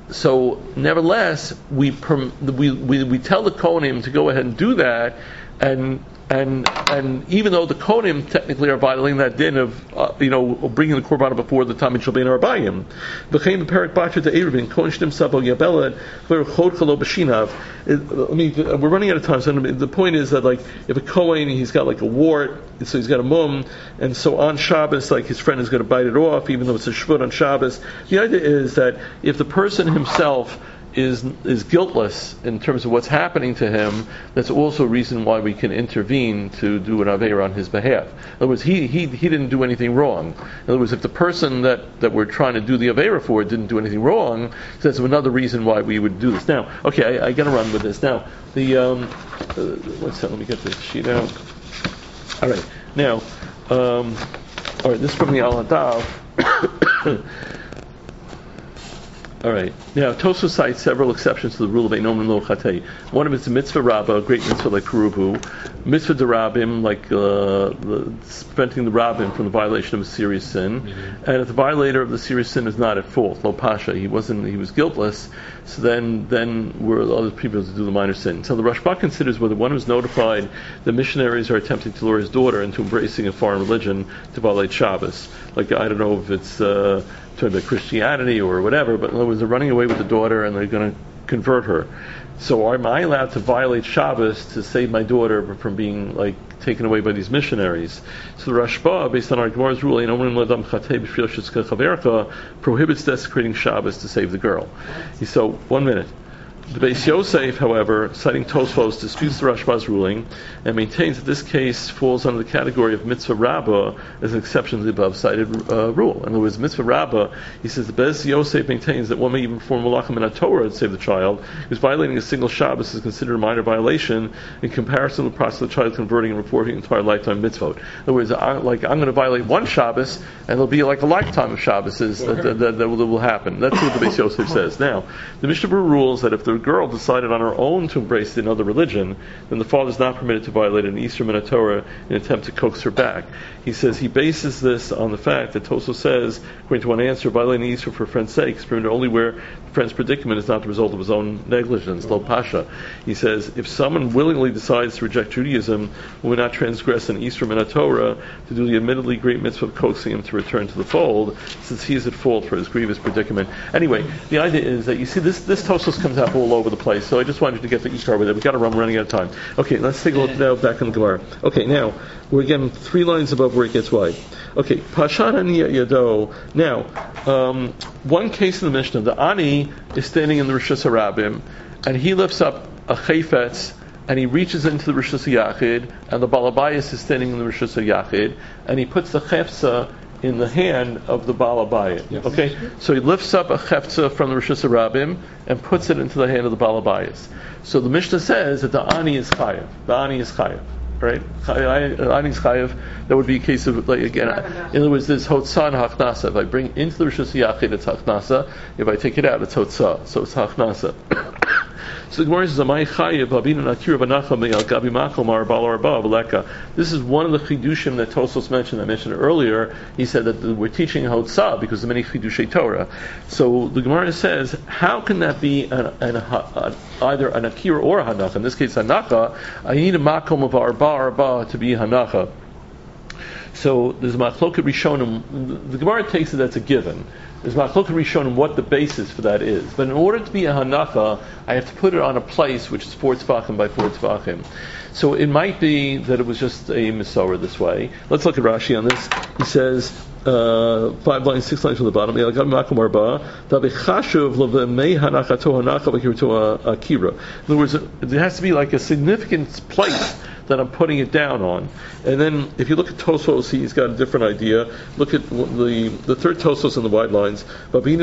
so nevertheless, we, perm, we we we tell the Kohanim to go ahead and do that, and and and even though the Kohanim technically are violating that din of uh, you know bringing the korban before the time it shall be in Arbayim, became the perik bacher to Eruvin Kohen shtim sabo yabelad ver chod chalo b'shinav. I mean, we're running out of time. So the point is that like if a Kohen he's got like a wart, so he's got a mum, and so on Shabbos like his friend is going to bite it off, even though it's a shvut on Shabbos. The idea is that if the person himself is is guiltless in terms of what's happening to him, that's also a reason why we can intervene to do an aveira on his behalf. In other words, he he he didn't do anything wrong. In other words, if the person that, that we're trying to do the aveira for didn't do anything wrong, so that's another reason why we would do this. Now, okay, I, I got to run with this. Now, the um, uh, let's let me get this sheet out. All right, now, um, all right, this is from the Al-Hadav. All right. Now, Tosfos cites several exceptions to the rule of Einom Lo Chatei. One of it's a mitzvah rabbah, a great mitzvah like Kurubu, mitzvah derabim, like uh, the, preventing the rabbim from the violation of a serious sin, mm-hmm. and if the violator of the serious sin is not at fault, lo pasha, he wasn't, he was guiltless, so then then we're other people to do the minor sin. So the Rashba considers whether one who's notified that missionaries are attempting to lure his daughter into embracing a foreign religion to violate Shabbos. Like I don't know if it's. Uh, talking about Christianity or whatever, but in other words, they're running away with the daughter and they're going to convert her. So am I allowed to violate Shabbos to save my daughter from being like taken away by these missionaries? So the Rashba, based on our Gemara's rule, prohibits desecrating Shabbos to save the girl. So, one minute. The Beis Yosef, however, citing Tosfos, disputes the Rashba's ruling and maintains that this case falls under the category of mitzvah rabbah as an exception to the above cited uh, rule. In other words, mitzvah rabbah, he says the Beis Yosef maintains that one may even perform malachim in a Torah to save the child, because violating a single Shabbos is considered a minor violation in comparison to the process of the child converting and reporting an entire lifetime mitzvot. In other words, I, like I'm going to violate one Shabbos, and it'll be like a lifetime of Shabbos that, that, that, that, will, that will happen. That's what the Beis Yosef says. Now, the Mishnah Berurah rules that if the girl decided on her own to embrace another religion, then the father is not permitted to violate an Easter min Torah in an attempt to coax her back. He says he bases this on the fact that Tosfos says, according to one answer, violating Easter for a friend's sake is permitted only where the friend's predicament is not the result of his own negligence, lo pasha. He says if someone willingly decides to reject Judaism, will not transgress an Easter min Torah to do the admittedly great mitzvah of coaxing him to return to the fold, since he is at fault for his grievous predicament. Anyway, the idea is that you see this this Tosfos comes up all over the place, so I just wanted to get the Ikar with it. We've got to run, we're running out of time. Okay, let's take a look now back in the Gemara. Okay, now, we're again three lines above where it gets wide. Okay, Pashat Ani Yado. Now, um, one case in the Mishnah, the Ani is standing in the Rishus HaRabim, and he lifts up a chayfetz, and he reaches into the Rishus HaYachid, and the Balabayas is standing in the Rishus HaYachid, and he puts the chefza in the hand of the Balabayas. Yes. Okay, so he lifts up a chefza from the Rishus HaRabim and puts it into the hand of the Balabayas. So the Mishnah says that the Ani is chayav. The Ani is chayav. Right? Ani is chayav. That would be a case of, like, again, in other words, there's hotzah and hachnasa. If I bring into the Rishus HaYachid, it's hachnasa. If I take it out, it's hotzah. So it's hachnasa. So the Gemara says, "Amai chayav abina nakira b'nacha me'al gabi makom arbal arba v'leka." This is one of the chidushim that Tosfos mentioned. I mentioned earlier. He said that we're teaching hotzah because of many chidushei Torah. So the Gemara says, how can that be an, an, an, either an akira or a hanacha? In this case, hanacha. I need a makom of arba arba to be hanacha. So there's a machloket rishonim. The Gemara takes it that's a given. There's machloket rishonim what the basis for that is. But in order to be a hanacha, I have to put it on a place which is four tzvachim by four tzvachim. So it might be that it was just a Mesorah this way. Let's look at Rashi on this. He says, uh, five lines, six lines from the bottom. In other words, there has to be like a significant place that I'm putting it down on. And then if you look at Tosfos, he's got a different idea. Look at the the third Tosfos in the wide lines. Oh, the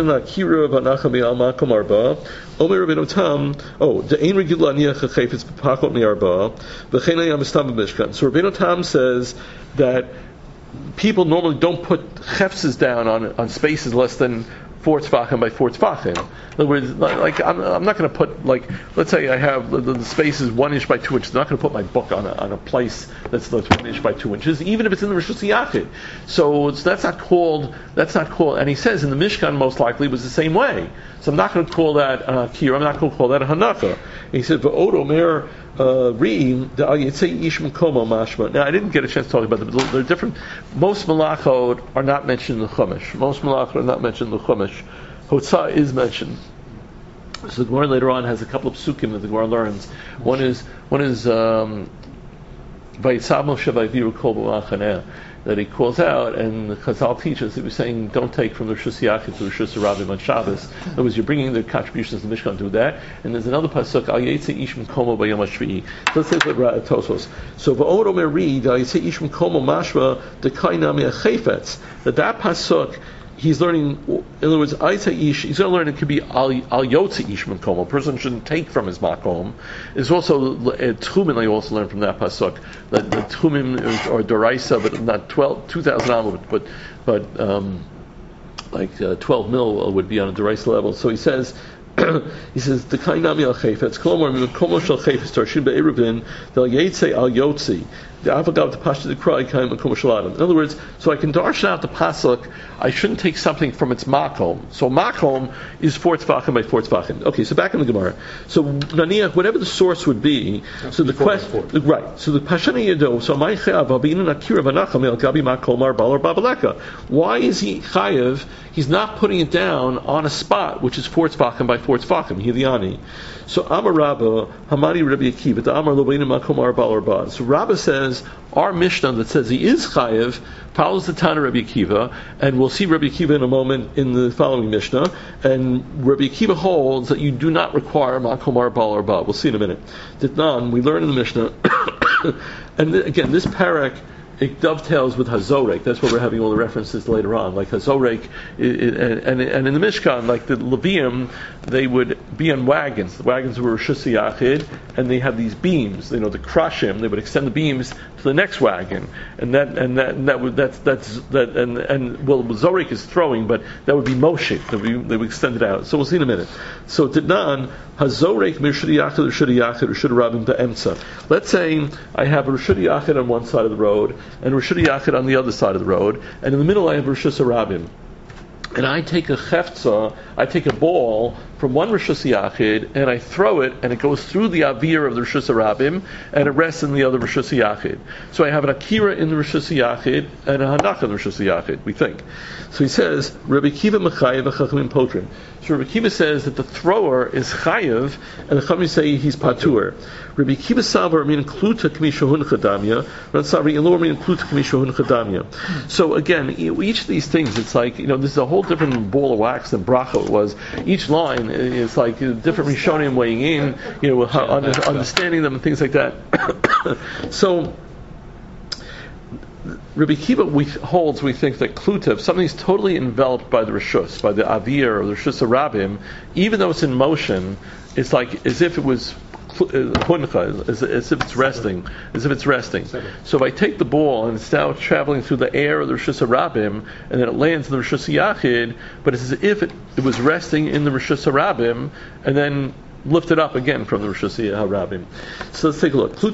Ein Regila Aniach HaChayfetz B'Pakot Mi'arba V'chein Hayam B'Stam B'Mishkan. So Rabbeinu Tam says that people normally don't put chefses down on on spaces less than four tzvachim by four tzvachim. In other words, like I'm, I'm not going to put like let's say I have the, the space is one inch by two inches. I'm not going to put my book on a, on a place that's, that's one inch by two inches, even if it's in the Rishus Yachid. So it's, that's not called that's not called. And he says in the Mishkan most likely it was the same way. So I'm not going to call that uh, kira. I'm not going to call that a hanacha. He said v'od omer. Uh, Reem, the Ayetze Ish Mekomo Mashma. Now, I didn't get a chance to talk about them. They're different. Most malachot are not mentioned in the Chumash. Most malachot are not mentioned in the Chumash. Hotzah is mentioned. So the Gemara later on has a couple of psukim that the Gemara learns. One is one is um, Vayitzav Moshe Vayiviru Kol B'Machaneh, that he calls out, and the Chazal teaches, he was saying, don't take from the Rishus Yachid to the Rishus Rabbim on Shabbos. In other words, you're bringing the contributions to the Mishkan to do that. And there's another pasuk, Al Yetze Ish Mekomo B'Yom HaShvi'i. So let's take a look at Tosos. So V'od Omer Reed, Al Yetze Ish Mekomo Mashma D'Kaina Mea Chayfetz. That that pasuk, he's learning, in other words, Aitza Ish, he's going to learn it could be Al Yotze Ish Mekomo. A person shouldn't take from his makom. There's also uh, Tchumim, you also learn from that pasuk, that the Tchumim or Doraisa, but not twelve, two thousand amma, but, but, um, like uh, twelve mil would be on a Doraisa level. So he says, he says, the kainami al chayfetz, kolomar mikomo shel chayfetz tarshim be'eruvin, del yetze al yotzi. The avagav the pasha the cry kaim mikomo shel adam. In other words, so I can darshan out the pasuk. I shouldn't take something from its makom. So makom is four tzvachim by four tzvachim. Okay, so back in the Gemara. So naniach, whatever the source would be. So the question, right? So the pashani yado. So my chayav abinu nakira v'nacham el gabi makomar balar babaleka. Why is he chayav? He's not putting it down on a spot which is four tzvachim by four tzvachim. Hiliani. So Amar Rabba Hamani Rabbi Akiva the Amar Lobeinu Makomar Balar Ba. So Rabba says our Mishnah that says he is chayav follows the Tana Rabbi Akiva, and we'll see Rabbi Akiva in a moment in the following Mishnah. And Rabbi Akiva holds that you do not require Makomar Balar Ba. We'll see in a minute. Ditnan, we learn in the Mishnah, and th- again this parak, it dovetails with Hazorek. That's why we're having all the references later on. Like Hazorek, it, it, and, and in the Mishkan, like the Levium, they would be on wagons. The wagons were Rishus Yachid, and they have these beams. You know, to crush him, they would extend the beams to the next wagon, and that and that and that would that's that's that and and well, Zorek is throwing, but that would be Moshe. They would, they would extend it out. So we'll see in a minute. So Tidnan Hazorek Mishud Yachid Rishud Yachid Rishud Rabbim Be'emtza. Let's say I have a Rishud Yachid on one side of the road and Rishus Yachid on the other side of the road, and in the middle I have Rishus Rabbim. And I take a cheftza, I take a ball from one Rishus Yachid, and I throw it, and it goes through the avir of the Rishus Rabbim, and it rests in the other Rishus Yachid. So I have an akira in the Rishus Yachid, and a hanach in the Rishus Yachid, we think. So he says, Rabbi Kiva Mechayev Chachamim Potrin. So Rabbi Kiva says that the thrower is chayev, and the Chachamim say he's patur. Rabbi Kiva Savar mean kluta k'mishahun chadamya. Rabbi Savar Elor mean kluta k'mishahun chadamya. So again, each of these things, it's like, you know, this is a whole different ball of wax than bracha was. Each line is like different Rishonim weighing in, you know, how, understanding them and things like that. So Rabbi Kiva we holds, we think that kluta, if something's totally enveloped by the rishus, by the avir or the rishus Rabbim, even though it's in motion, it's like as if it was puncha, as, as if it's resting, as if it's resting. So if I take the ball and it's now traveling through the air of the Rishus Rabbim, and then it lands in the Rishus Yachid, but it's as if it, it was resting in the Rishus Rabbim, and then lifted up again from the Rishus Rabbim. So let's take a look.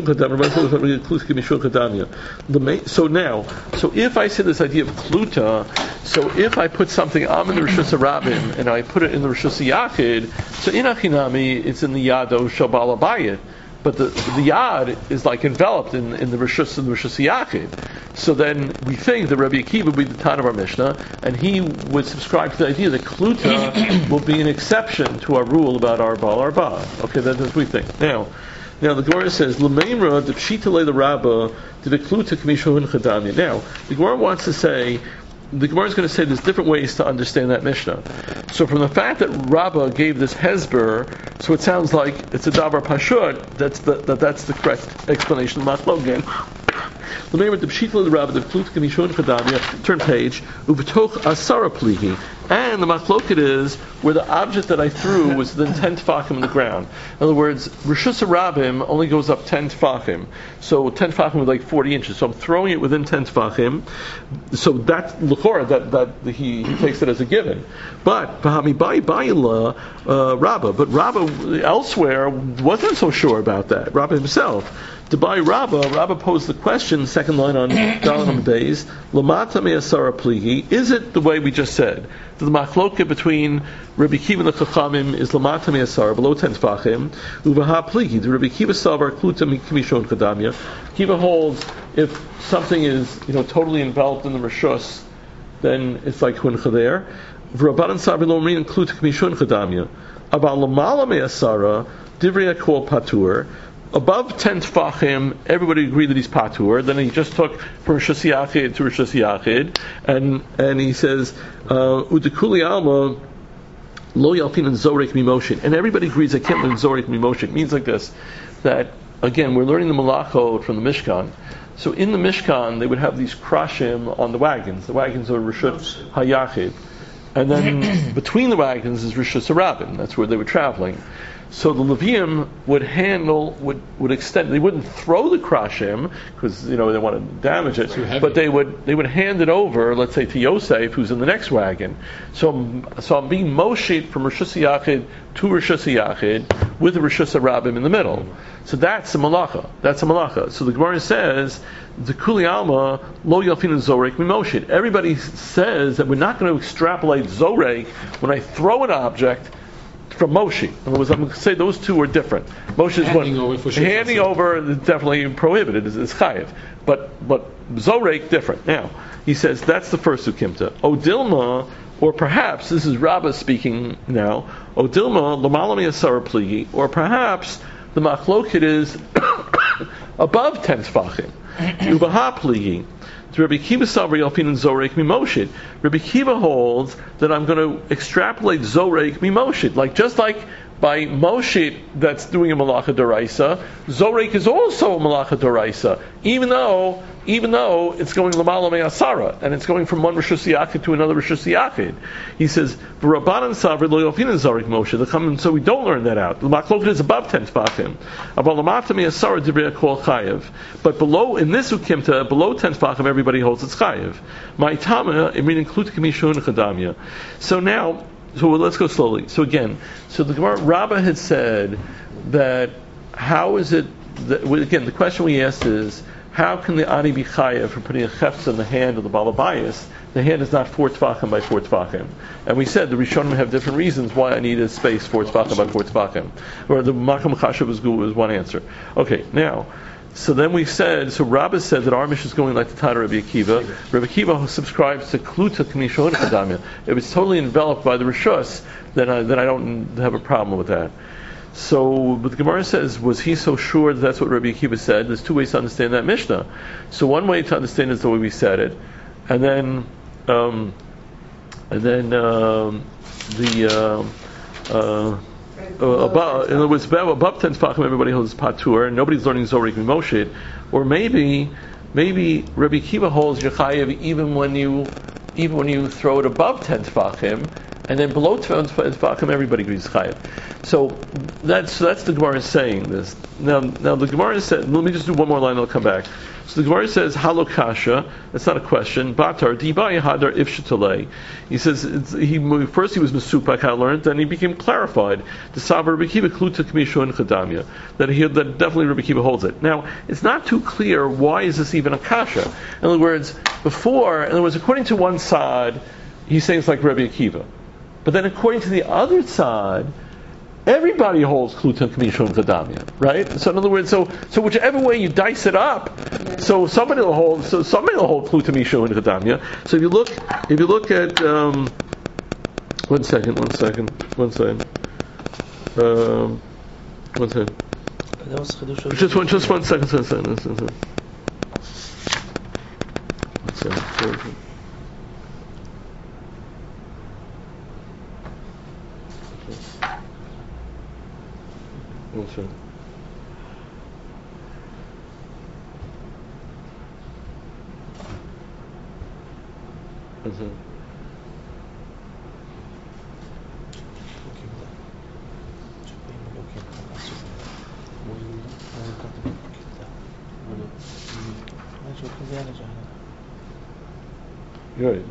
So now, so if I say this idea of kluta, so if I put something, I'm in the Rishus Rabbim, and I put it in the Rishus Yachid, so in Achinami, it's in the Yado Shabal Abayit. But the the yad is like enveloped in, in the Rishus and the Rishus Yachid. So then we think that Rabbi Akiva would be the Tan of our Mishnah, and he would subscribe to the idea that Kluta will be an exception to our rule about our Baal Arba. Okay, that's what we think. Now, now the Gemara says, L'meimra de pshita le Rabba de the Kluta k'mishahun chadamya. Now, the Gemara wants to say, the Gemara is going to say there's different ways to understand that Mishnah. So from the fact that Rabbah gave this hesber, so it sounds like it's a davar pashut. That's the that, that's the correct explanation of Machlogan. Remember the pshita of the Rabbah, the flut kamishon chadamya. Turn page. Ubetoch asara plihi. And the machloket is where the object that I threw was within ten tefachim in the ground. In other words, Rishus Harabim only goes up ten tefachim. So ten tefachim is like forty inches. So I'm throwing it within ten tefachim. So that l'chora, that that he, he takes it as a given. But Bahami Bai Baila uh, Rabbah, but Rabbah elsewhere wasn't so sure about that. Rabbah himself. To buy Rabbah, Rabbah posed the question, second line on Dalam Beis, Lamata me'asara pligi, is it the way we just said? The machloket between Rabbi Kiva and the Chachamim is Lamata me'asara, below ten tefachim, Uvaha pligi, the Rabbi Kiva savar kluta mikmishon kadamya. Kiva holds, if something is, you know, totally enveloped in the Rishus, then it's like Huncha there. V'Rabbanan savar lo omrin kluta mikmishon kadamya. Aval lamala me'asara, divrei akol patur. Above ten tefachim, everybody agreed that he's patur. Then he just took from Rishus Yachid to Rishus Yachid, and and he says, "Udekuli alma lo yalpin and zorek mimoshin." And everybody agrees I can't learn zorek mimoshin. It means like this: that again, we're learning the malachot from the Mishkan. So in the Mishkan, they would have these krashim on the wagons. The wagons are Rishus Hayachid, and then between the wagons is Rishus Harabim. That's where they were traveling. So the Levium would handle, would, would extend. They wouldn't throw the krashim because you know they want to damage it, but they would they would hand it over, let's say, to Yosef, who's in the next wagon. So so I'm being moshit from Rishus Yachid to Rishus Yachid with the Rishus Harabim in the middle. So that's a malacha. That's a malacha. So the Gemara says the Kuli Alma lo yalfin zorek mimoshit. Everybody says that we're not going to extrapolate zorek when I throw an object from Moshe. In other words, I'm going to say those two are different. Moshe is handing one. Over handing over is definitely prohibited. It's, it's chayiv. But but Zorek different. Now he says that's the first ukimta. Odilma, or perhaps this is Rabbah speaking now. Odilma lamalami asara pligi, or perhaps the machloket is above ten tefachim. Ubaha pligi. Rabbi Kiva Sabri Alpin and Zorek Mimoshid. Rabbi Kiva holds that I'm going to extrapolate Zorek Mimoshid. Like just like by Moshid that's doing a Malacha Doraisa, Zorek is also a Malacha Doraisa, even though even though it's going Lamala Me'asara, and it's going from one Rishus Yachid to another Rishus Yachid. He says, V'Rabbanan Savri Lo Yalpin and Zorek Moshe. So we don't learn that out. The Machloket is above ten tefachim. Aval Lamata Me'asara Divrei Kol Chayev. But below, in this Ukimta, below ten tefachim, everybody holds it's Chayev. Ma'itama, it means include Kamishon Chadamya. So now, so let's go slowly. So again, so the Gemara, Rabbah had said that how is it that, again, the question we asked is, how can the ani be chayev for putting a chefza in the hand of the balabayas? The hand is not four tefachim by four tefachim. And we said the Rishonim have different reasons why I needed space four tefachim by four tefachim. Or the makam chashav was was one answer. Okay, now, so then we said, so Rabbah said that our mission is going like the Tana Rabbi Akiva. Rabbi Akiva subscribes to kluta k'mishon chadamya. If it's totally enveloped by the rishus, then I, then I don't have a problem with that. So, but the Gemara says, was he so sure that that's what Rabbi Akiva said? There's two ways to understand that Mishnah. So one way to understand is the way we said it, and then, um, and then um, the uh, uh, uh, above, in other words, above ten tefachim, everybody holds patur, and nobody's learning Zorek Mimoshid, or maybe, maybe Rabbi Akiva holds Yechayev even when you, even when you throw it above ten tefachim. And then below tefachim, everybody agrees chayav. So that's that's the Gemara saying this. Now, now the Gemara said. Let me just do one more line. and I'll come back. So the Gemara says halokasha. That's not a question. Batar dibai hadar ifshatalei. He says it's, he first he was mesupak. I learned. Then he became clarified. The Savar Rabbi Kiva kluta k'misho chadamya. That he that definitely Rabbi Kiva holds it. Now it's not too clear why is this even a kasha. In other words, before, in other words, according to one side, he's saying it's like Rabbi Akiva. But then, according to the other side, everybody holds kluta k'mishon kadamya, right? So, in other words, so so whichever way you dice it up, so somebody will hold, so somebody will hold kluta k'mishon kadamya. So if you look, if you look at, um, one second, one second, one second, um, one second. Just one, just one second, one second, one second. One second. Also. Also. You're right.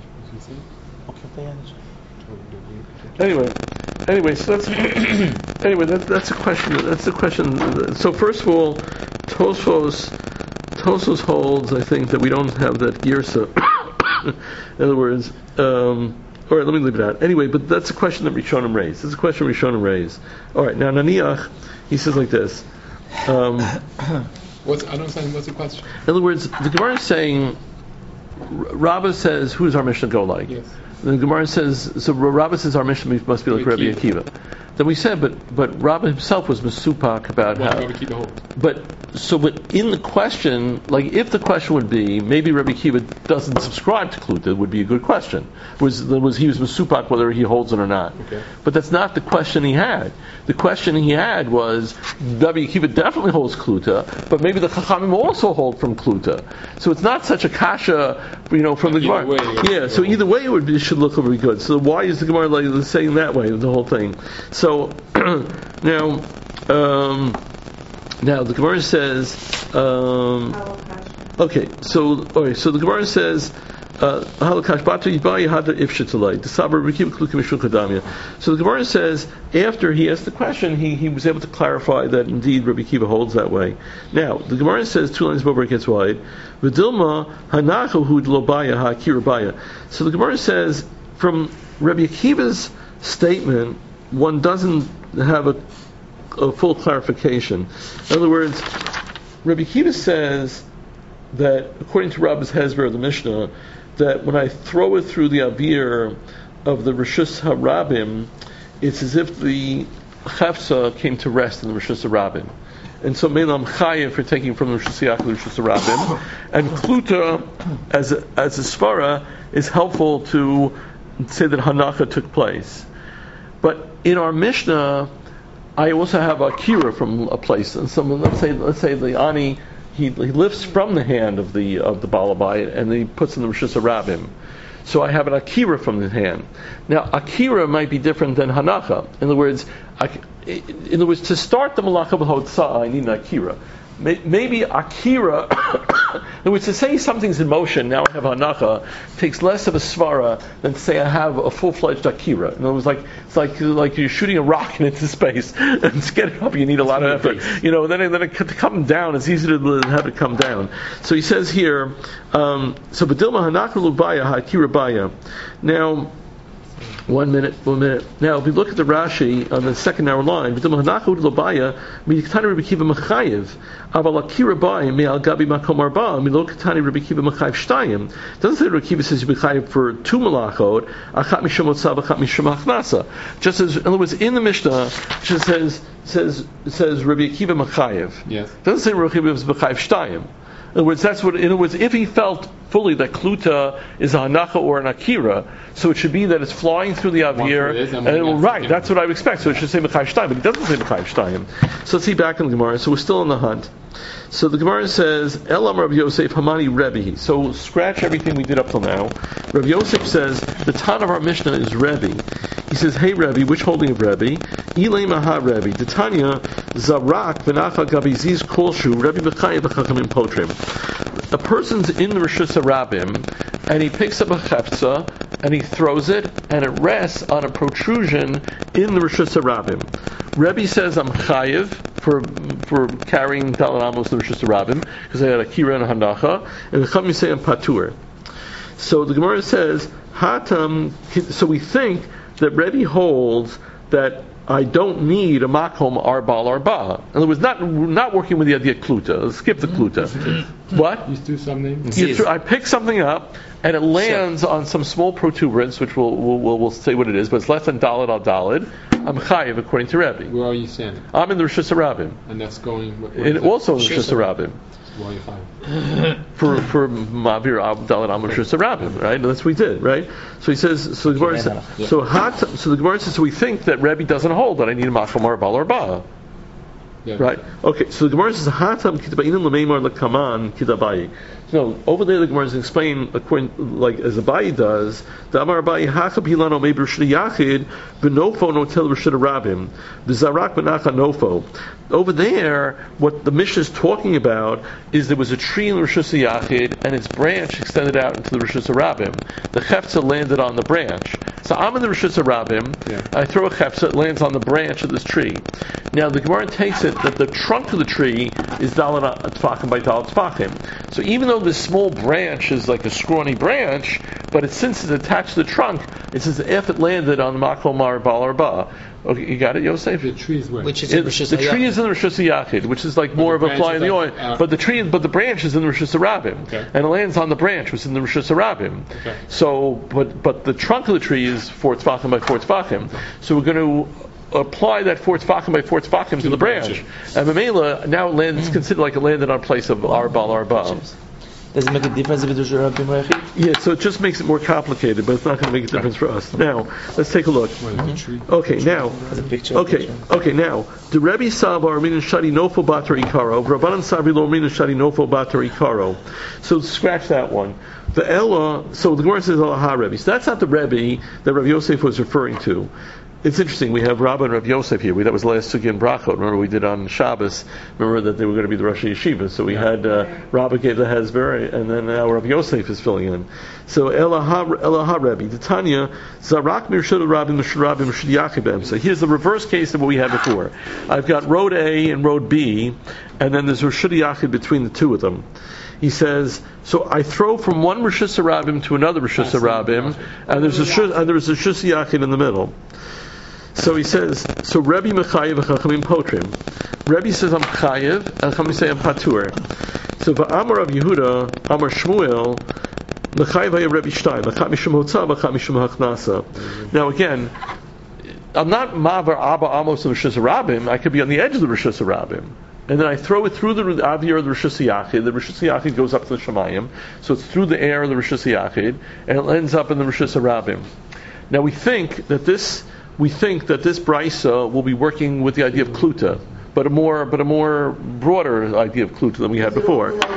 Anyway, anyway, so that's anyway that, that's a question. That's a question. So first of all, Tosfos Tosfos holds, I think, that we don't have that girsa. In other words, um, all right, let me leave it out. Anyway, but that's a question that Rishonim raised. That's a question Rishonim raised. All right, now Naniach, he says like this. Um, what's, I don't understand. What's the question? In other words, the Gemara is saying, Rabbah says, "Who does our Mishnah go like?" Yes. The Gemara says, so Rabbah says our Mishnah must be like Rabbi Akiva. Then we said, but but Rabbah himself was masupak about What how. Rabbi Akiva holds? But so, but in the question, like if the question would be, maybe Rabbi Akiva doesn't subscribe to Kluta, it would be a good question. Was was he was masupak whether he holds it or not? Okay. But that's not the question he had. The question he had was, Rabbi Akiva definitely holds Kluta, but maybe the Chachamim also hold from Kluta. So it's not such a kasha, you know, from the Either Gemara. way, Yeah. So either way, it would be, it should look really good. So why is the Gemara like saying that way? The whole thing. So now, um, now the Gemara says, um, okay. So all right. So the Gemara says. Uh, so the Gemara says after he asked the question, he, he was able to clarify that indeed Rabbi Akiva holds that way. Now the Gemara says two lines above where it gets wide. V'dilma hanachu hu d'lobaya ha'kirabaya. So the Gemara says from Rabbi Akiva's statement, one doesn't have a, a full clarification. In other words, Rabbi Akiva says that according to Rabbah's Hezber of the Mishnah, that when I throw it through the avir of the Rishus HaRabim, it's as if the Chefza came to rest in the Rishus HaRabim. And so Meilam Chayev for taking from the Rishus HaYakov to the Rishus HaRabim. And Kluta, as a, as a svara, is helpful to say that Hanacha took place. But in our Mishnah, I also have a kira from a place. And someone, let's say, let's say the Ani, He, he lifts from the hand of the of the Balabai and then he puts in the Rishus HaRabim. So I have an Akira from the hand. Now Akira might be different than Hanacha. In other words, I, in other words, to start the Malacha B'Hotzah, I need an Akira. Maybe Akira, in other words, to say something's in motion, now I have Hanacha, takes less of a svara than to say I have a full-fledged Akira. In other words, like, it's like like you're shooting a rocket into space, and to get it up you need a lot of effort. You know, then, then it, to come down, it's easy to have it come down. So he says here, um, so B'dilma Hanacha Lubaya HaAkira Baya. Now, One minute, one minute. Now, if we look at the Rashi on the second hour line, doesn't say Rabbi Akiva says you're mechayev for two malachot, achat mishum otzav, achat mishum achnasa. Just as, in other words, in the Mishnah, it just says says says Rabbi Akiva mechayev. Yes. It doesn't say Rabbi Akiva is mechayev shtayim. In other words, that's what. In other words, if he felt fully that Kluta is a Hanacha or an Akira, so it should be that it's flying through the Avir, and it will, right, that's what I would expect. So it should say Mechayev Shtayim, but it doesn't say Mechayev Shtayim. So let's see back in the Gemara. So we're still on the hunt. So the Gemara says, Elam Rav Yosef Hamani Rebbe. So scratch everything we did up till now. Rav Yosef says, the Tan of our Mishnah is Rebbe. He says, hey Rebbe, which holding of Rebbe? Ilay Maha Rebbe. Titania, Zarak, Benacha Gabiziz Kolshu, Rebbe Bechayev Bechachamim Potrim. A person's in the Rishus HaRabim, and he picks up a chefza, and he throws it, and it rests on a protrusion in the Rishus HaRabim. Rebbe says, I'm chayiv for for carrying Dalet Amos to the Rishus HaRabim, because I had a kira and a hanacha, and the Chachamim say I'm patur. So the Gemara says, Hatam, so we think that Rebbe holds that I don't need a makom arbal arba. In other words, not not working with the idea kluta. Let's skip the kluta. What? You do something. You th- I pick something up and it lands on some small protuberance, which we'll we'll, we'll, we'll say what it is, but it's less than dalid al dalid. I'm chayiv according to Rebbe. Where are you standing? I'm in the Rishus HaRabim. And that's going. What, what and that? also in the Rishus HaRabim. Why are you fine? for for Mavir Dalet Amud Rishus HaRabim, right? And that's what we did, right? So he says. So the Gemara says. So hot. So the Gemara says. So we think that Rebbe doesn't hold that I need a makom arbal arba. Yeah. Right. Okay. So the Gemara says Hatam kitabayin l'meimar l'kaman kitabayi. No, over there the Gemara is explaining according like as Abayi does. The Amar Abayi Hakab Hilano Meibur Shri Yachid Benofo Notel Rishid Rabim B'Zarak Benacha Nofo. Over there, what the Mishnah is talking about is there was a tree in Rishus Yachid and its branch extended out into the Rishus Rabim. The Chefza landed on the branch. So I'm in the Rishus Rabim. Yeah. I throw a Chefza, it lands on the branch of this tree. Now the Gemara takes it that the trunk of the tree is Dalat Tfachim by Dalat Tfachim. So even though this small branch is like a scrawny branch, but it, since it's attached to the trunk, it's as if it landed on Makom Mar Bal Arba. Okay, you got it, Yosef? The tree is where? Which is It- in Rishus the tree Hayachid. is in the Rishus Yachid, which is like more of the a branch fly in is the oil. like, uh, but the tree, but the branch is in the Rishus Rabim, Okay. and it lands on the branch, which is in the Rishus Rabim. Okay. So, but but the trunk of the tree is four tefachim by four tefachim. So we're going to apply that four tefachim by four tefachim to, the the branch, branch. and Mamela now it lands. It's considered like it landed on place of Arbal Arba. Does it make a difference if it's Rishus Rabim or Yachid? Yeah, so it just makes it more complicated, but it's not going to make a difference for us. Now, let's take a look. Where is the tree? Okay, now. Has a picture. of Okay, the tree. okay, now, the Rebbe Sabar Min Shadi Nofo Batar Ikaro, Rabbanan Sabri Lo Min Shadi Nofo Batar Ikaro. So scratch that one. The Ella, so the Gemara says Allah Rebbe. So that's not the Rebbe that Rav Yosef was referring to. It's interesting, we have Rabba and Rav Yosef here. We, that was the last Sugi in Brachot. Remember we did on Shabbos. Remember that they were going to be the Rosh Yeshiva. So we had, uh, Rabba gave the Hezber, and then now Rav Yosef is filling in. So Elaha Rebbe, the Tanya, Zarak Mirshud Rabbi Mirshud Rabbi Mirshud Yachibem. So here's the reverse case of what we had before. I've got road A and road B, and then there's Rishud Yachid between the two of them. He says, so I throw from one Rishus Rabim to another Rishus Rabim, and there's a Shus- and there's a Shus Yachid in the middle. So he says, so Rebbe Mechayev Chachamim Potrim. Rebbe says I'm Chayev, and Chachamim say I'm Patur. So Va'amar of Yehuda, Amar Shmuel, Mechayev Haya Rebbe Shtayim, Achat Mishum Hotza, Achat Mishum Hachnasa. Now again, I'm not Mavar Abba Amos of Rishus Rabim. I could be on the edge of the Rishus Rabim. And then I throw it through the Avir of the Rishus Yachid. The Rishus Yachid goes up to the Shemayim, so it's through the air of the Rishus Yachid, and it ends up in the Rishus Rabim. Now we think that this we think that this brisa will be working with the idea of kluta, but a more but a more broader idea of kluta than we had before. It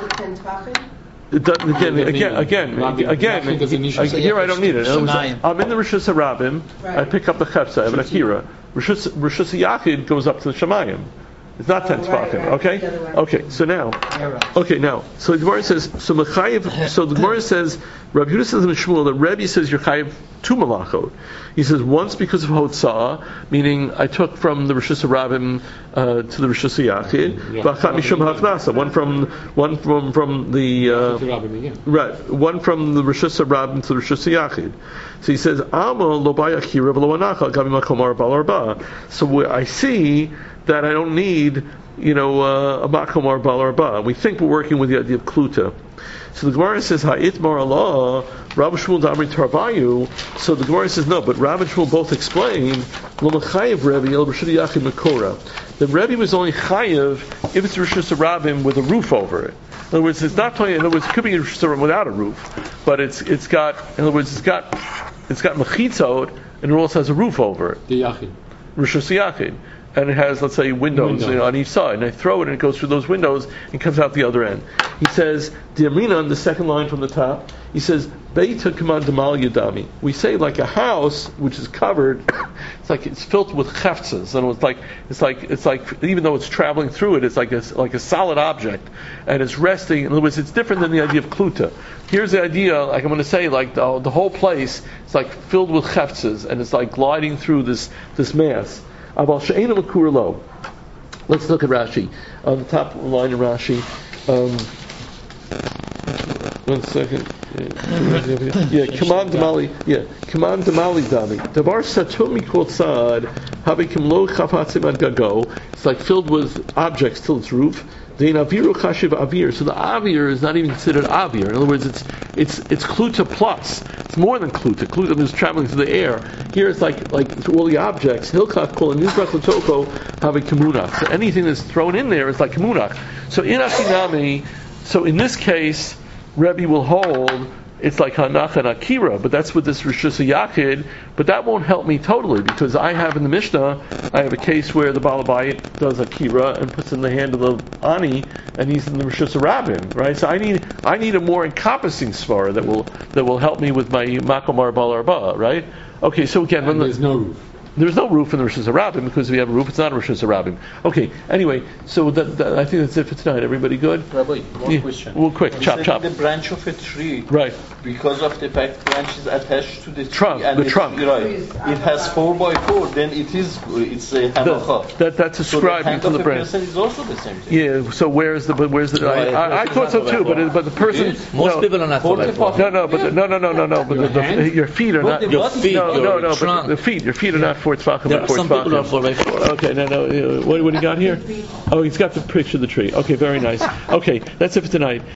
does, again, again, again, Rabbi- again. Rabbi doesn't need I- Rishus Here I don't need it. In other words, Shemayim. I'm in the Rishus Rabim. I Right. pick up the chefza. I have an akira. Rishus Rishus Yachid goes up to the Shemayim. It's not ten Oh, right, tefachim, right. okay? The other way. Okay, so now, okay, now, so the Gemara says, so Mechayev, so the Gemara says, Rabbi Yehuda says in Shmuel, that Rebbe says you're chayev two malachot. He says once because of hotzah, meaning I took from the Rishus Rabim uh, to the Rishus Yachid, v'achat mishum haknasa, one from one from from the uh, right, one from the Rishus Rabim to the Rishus Yachid. So he says, Ama lo ba'yachira v'lo anacha gabi makom arbal arba. So where I see that I don't need, you know, uh, a makom arbal arba. We think we're working with the idea of kluta. So the Gemara says, Ha'itmar Allah, Rabbi Shmuel Damri Tarbayu. So the Gemara says, no, but Rabbi and Shmuel both explain, Lo Mechayev Rebbe, El Rishud Yachid Mekora. The Rebbe was only chayev if it's Rishus Rabim with a roof over it. In other words, it's not talking, in other words, it could be a Rishus Rabim without a roof, but it's it's got, in other words, it's got, it's got mechitzot, and it also has a roof over it. The Yachid. Rishus Yachid. And it has, let's say, windows Window. you know, on each side. And I throw it and it goes through those windows and comes out the other end. He says, Diamina, on the second line from the top, he says, Beita Kaman Damal Yadami. We say like a house which is covered, it's like it's filled with cheftzas. And it's like, it's like, it's like, even though it's traveling through it, it's like a, like a solid object. And it's resting. In other words, it's different than the idea of kluta. Here's the idea, like I'm going to say, like the, the whole place, it's like filled with cheftzas. And it's like gliding through this, this mass. Let's look at Rashi. On the top line of Rashi. Um, one second. Yeah, Kaman Damali. Yeah, Kaman Damali Dami. Davar Satumi Kotsad, Habikim Lo Chapatzim Ad Gago. It's like filled with objects till its roof. The Aviru Chashiv Avir. So the Avir is not even considered Avir. In other words, it's it's it's Kluta plus. It's more than Kluta. Kluta is traveling through the air. Here it's like like all the objects. Hilchach Kol and Nizrach L'Toko have a Kemunach. So anything that's thrown in there is like Kemunach. So in Achinami, so in this case, Rebbe will hold it's like Hanach and Akira, but that's with this Rishus Yachid, but that won't help me totally, because I have in the Mishnah, I have a case where the Baal Bayit does Akira and puts in the hand of the Ani, and he's in the Rishus Rabbin, right? So I need I need a more encompassing svara that will that will help me with my Makomar Bal Arba, right? Okay, so again, And there's no roof. there's no roof in the Rosh Hashanah because if we have a roof, it's not a Rosh Hashanah. Okay, anyway, so that, that, I think that's it for tonight. Everybody good? Rabbi, one Yeah. question. Well, quick, You chop, said chop. The branch of a tree, Right. because of the fact branch is attached to the tree, Trunk, and the it- trunk. right, it has four by four. Then it is it's a hanacha. That, that, that's So the ascribed hand to of the a branch. person is also the same thing. Yeah. So where's the? But where's the? I, Right, I, I it's thought so not too. by But it, but the person. Most no, people are not Forty four by four. No, no, but the, no, no, no, no, no. But Your the, the, hand? your feet are But not. the Your body- feet, no, your no, no. trunk. But the feet, your feet are not four tzvachim. There but are four some people tzvachim. are four by four. Okay, no, no. uh, What, what do you got here? Oh, he's got the picture of the tree. Okay, very nice. Okay, that's it for tonight.